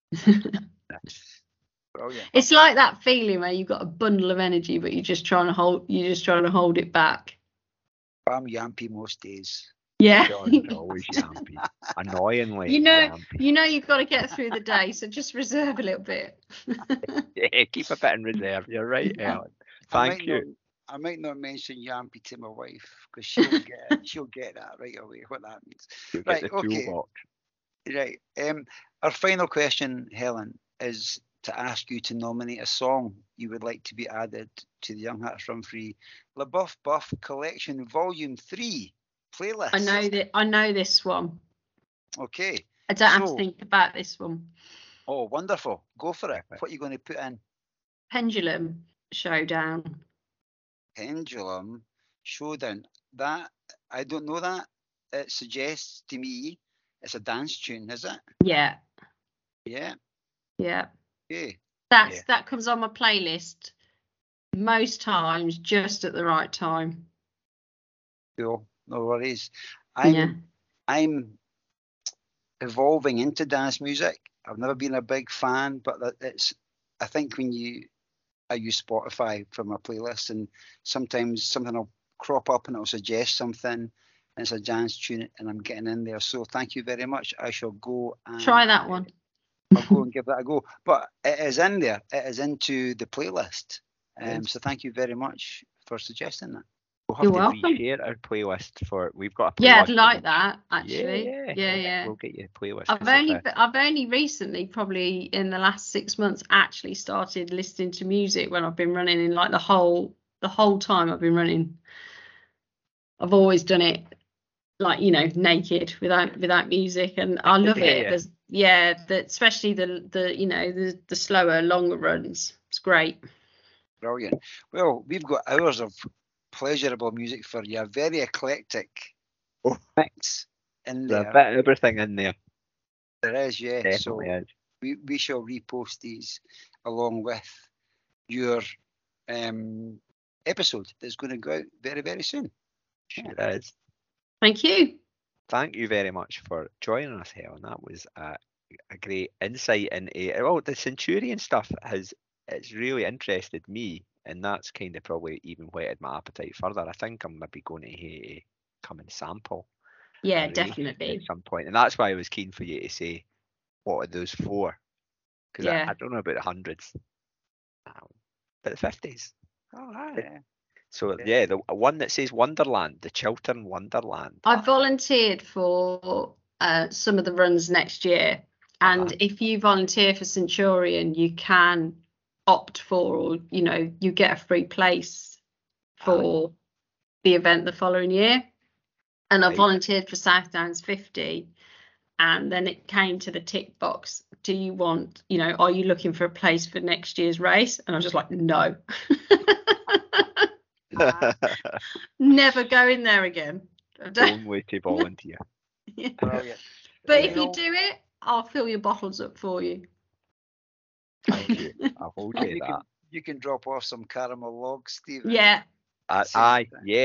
Brilliant. It's like that feeling where you've got a bundle of energy, but you're just trying to hold it back. I'm yampy most days. Yeah. John's always yampy. Annoyingly. You know you've got to get through the day, so just reserve a little bit. Yeah, keep a bit in reserve. You're right, Helen. Thank you. I might not mention yampy to my wife because she'll get that right away. What that means. You'll right. Get the Okay. toolbox. Right. Our final question, Helen, is to ask you to nominate a song you would like to be added to the Young Hearts Run Free LaBeouf Buff Collection Volume 3 playlist. I know this one. Okay. I don't have to think about this one. Oh, wonderful. Go for it. What are you going to put in? Pendulum Showdown. Pendulum Showdown. That, I don't know that. It suggests to me it's a dance tune, is it? Yeah. Yeah. Yeah. Okay. That comes on my playlist most times just at the right time. Cool. No worries. I'm evolving into dance music. I've never been a big fan, but I think I use Spotify for my playlist, and sometimes something will crop up and it'll suggest something, and it's a dance tune, and I'm getting in there. So thank you very much. I shall go and try that one. I'll go and give that a go. But it is in there. It is into the playlist. So thank you very much for suggesting that. We'll have to reshare our playlist we've got a playlist. Yeah, I'd like that actually. Yeah. We'll get you a playlist. I've only recently, probably in the last 6 months, actually started listening to music when I've been running. In like the whole time I've been running, I've always done it like, naked without music, and I love it. Especially the slower, longer runs. It's great. Brilliant. Well, we've got hours of pleasurable music for you. A very eclectic mix in there. There's a bit of everything in there. There is, yeah. Definitely so is. We shall repost these along with your episode that's going to go out very, very soon. Sure is. Thank you. Thank you very much for joining us, Helen. That was a great insight into the Centurion stuff. It's really interested me, and that's kind of probably even whetted my appetite further. I think I'm maybe going to come and sample. Yeah, definitely. At some point, and that's why I was keen for you to say what are those for, because I don't know about the hundreds, but the 50s. Oh, yeah. So yeah, the one that says Wonderland, the Chiltern Wonderland. I volunteered for some of the runs next year, and if you volunteer for Centurion, you can opt for, or you get a free place for the event the following year. And I volunteered for South Downs 50, and then it came to the tick box. Do you want, are you looking for a place for next year's race? And I was just like, no. Never go in there again. Only to volunteer. Yeah. Brilliant. But if you do it, I'll fill your bottles up for you. Thank you. I'll hold you that. You can drop off some caramel logs, Stephen. Yeah. I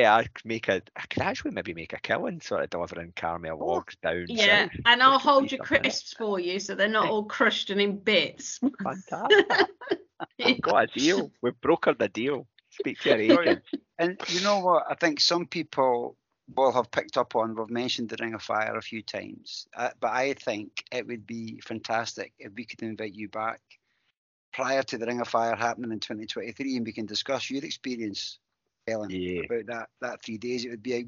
could actually maybe make a killing sort of delivering caramel logs down. Yeah, south. and I'll hold your crisps for you so they're not all crushed and in bits. Fantastic. We've got a deal. We've brokered the deal. Speak to your agent. And you know what? I think some people will have picked up on, we've mentioned the Ring of Fire a few times, but I think it would be fantastic if we could invite you back prior to the Ring of Fire happening in 2023, and we can discuss your experience, Helen, about that 3 days. It would be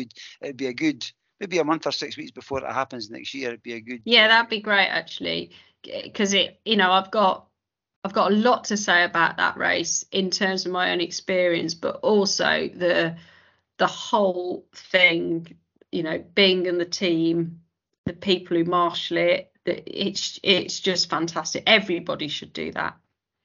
a good, maybe a month or 6 weeks before it happens next year. It'd be a good. Yeah, that'd be great actually, because I've got a lot to say about that race in terms of my own experience, but also the whole thing, being in the team, the people who marshal it. It's just fantastic. Everybody should do that.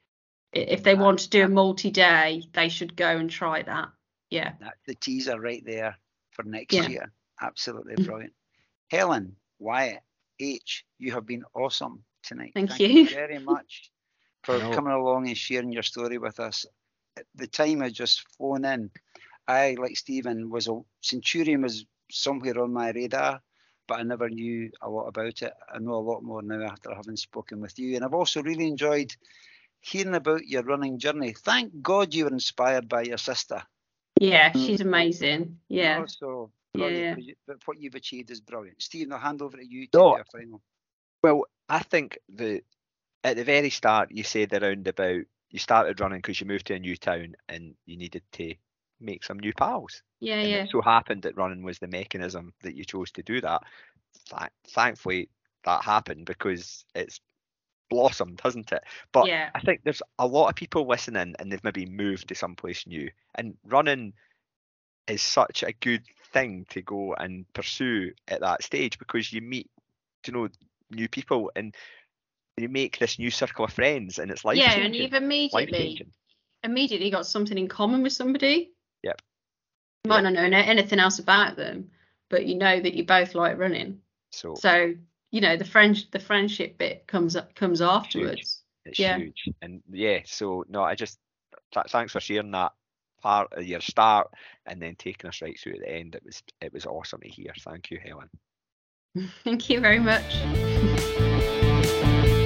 If they want to do a multi-day, they should go and try that. Yeah. The teaser right there for next year. Absolutely brilliant. Helen, Wyatt, H, you have been awesome tonight. Thank you very much for coming along and sharing your story with us. The time has just flown in. I, like Stephen, Centurion was somewhere on my radar, but I never knew a lot about it. I know a lot more now after having spoken with you. And I've also really enjoyed hearing about your running journey. Thank God you were inspired by your sister. Yeah, she's amazing. Yeah. So but what you've achieved is brilliant. Stephen, I'll hand over to you to do a final. Well, I think at the very start, you said around about you started running because you moved to a new town and you needed to make some new pals. Yeah, and it so happened that running was the mechanism that you chose to do that. Thankfully, that happened because it's blossomed, hasn't it? But I think there's a lot of people listening and they've maybe moved to someplace new, and running is such a good thing to go and pursue at that stage because you meet, new people and you make this new circle of friends, and it's life-changing. Yeah, and you've immediately got something in common with somebody. Yep. You might not know anything else about them, but you know that you both like running. So the friendship bit comes afterwards. It's huge. And so no, I just thanks for sharing that part of your start and then taking us right through at the end. It was awesome to hear. Thank you, Helen. Thank you very much.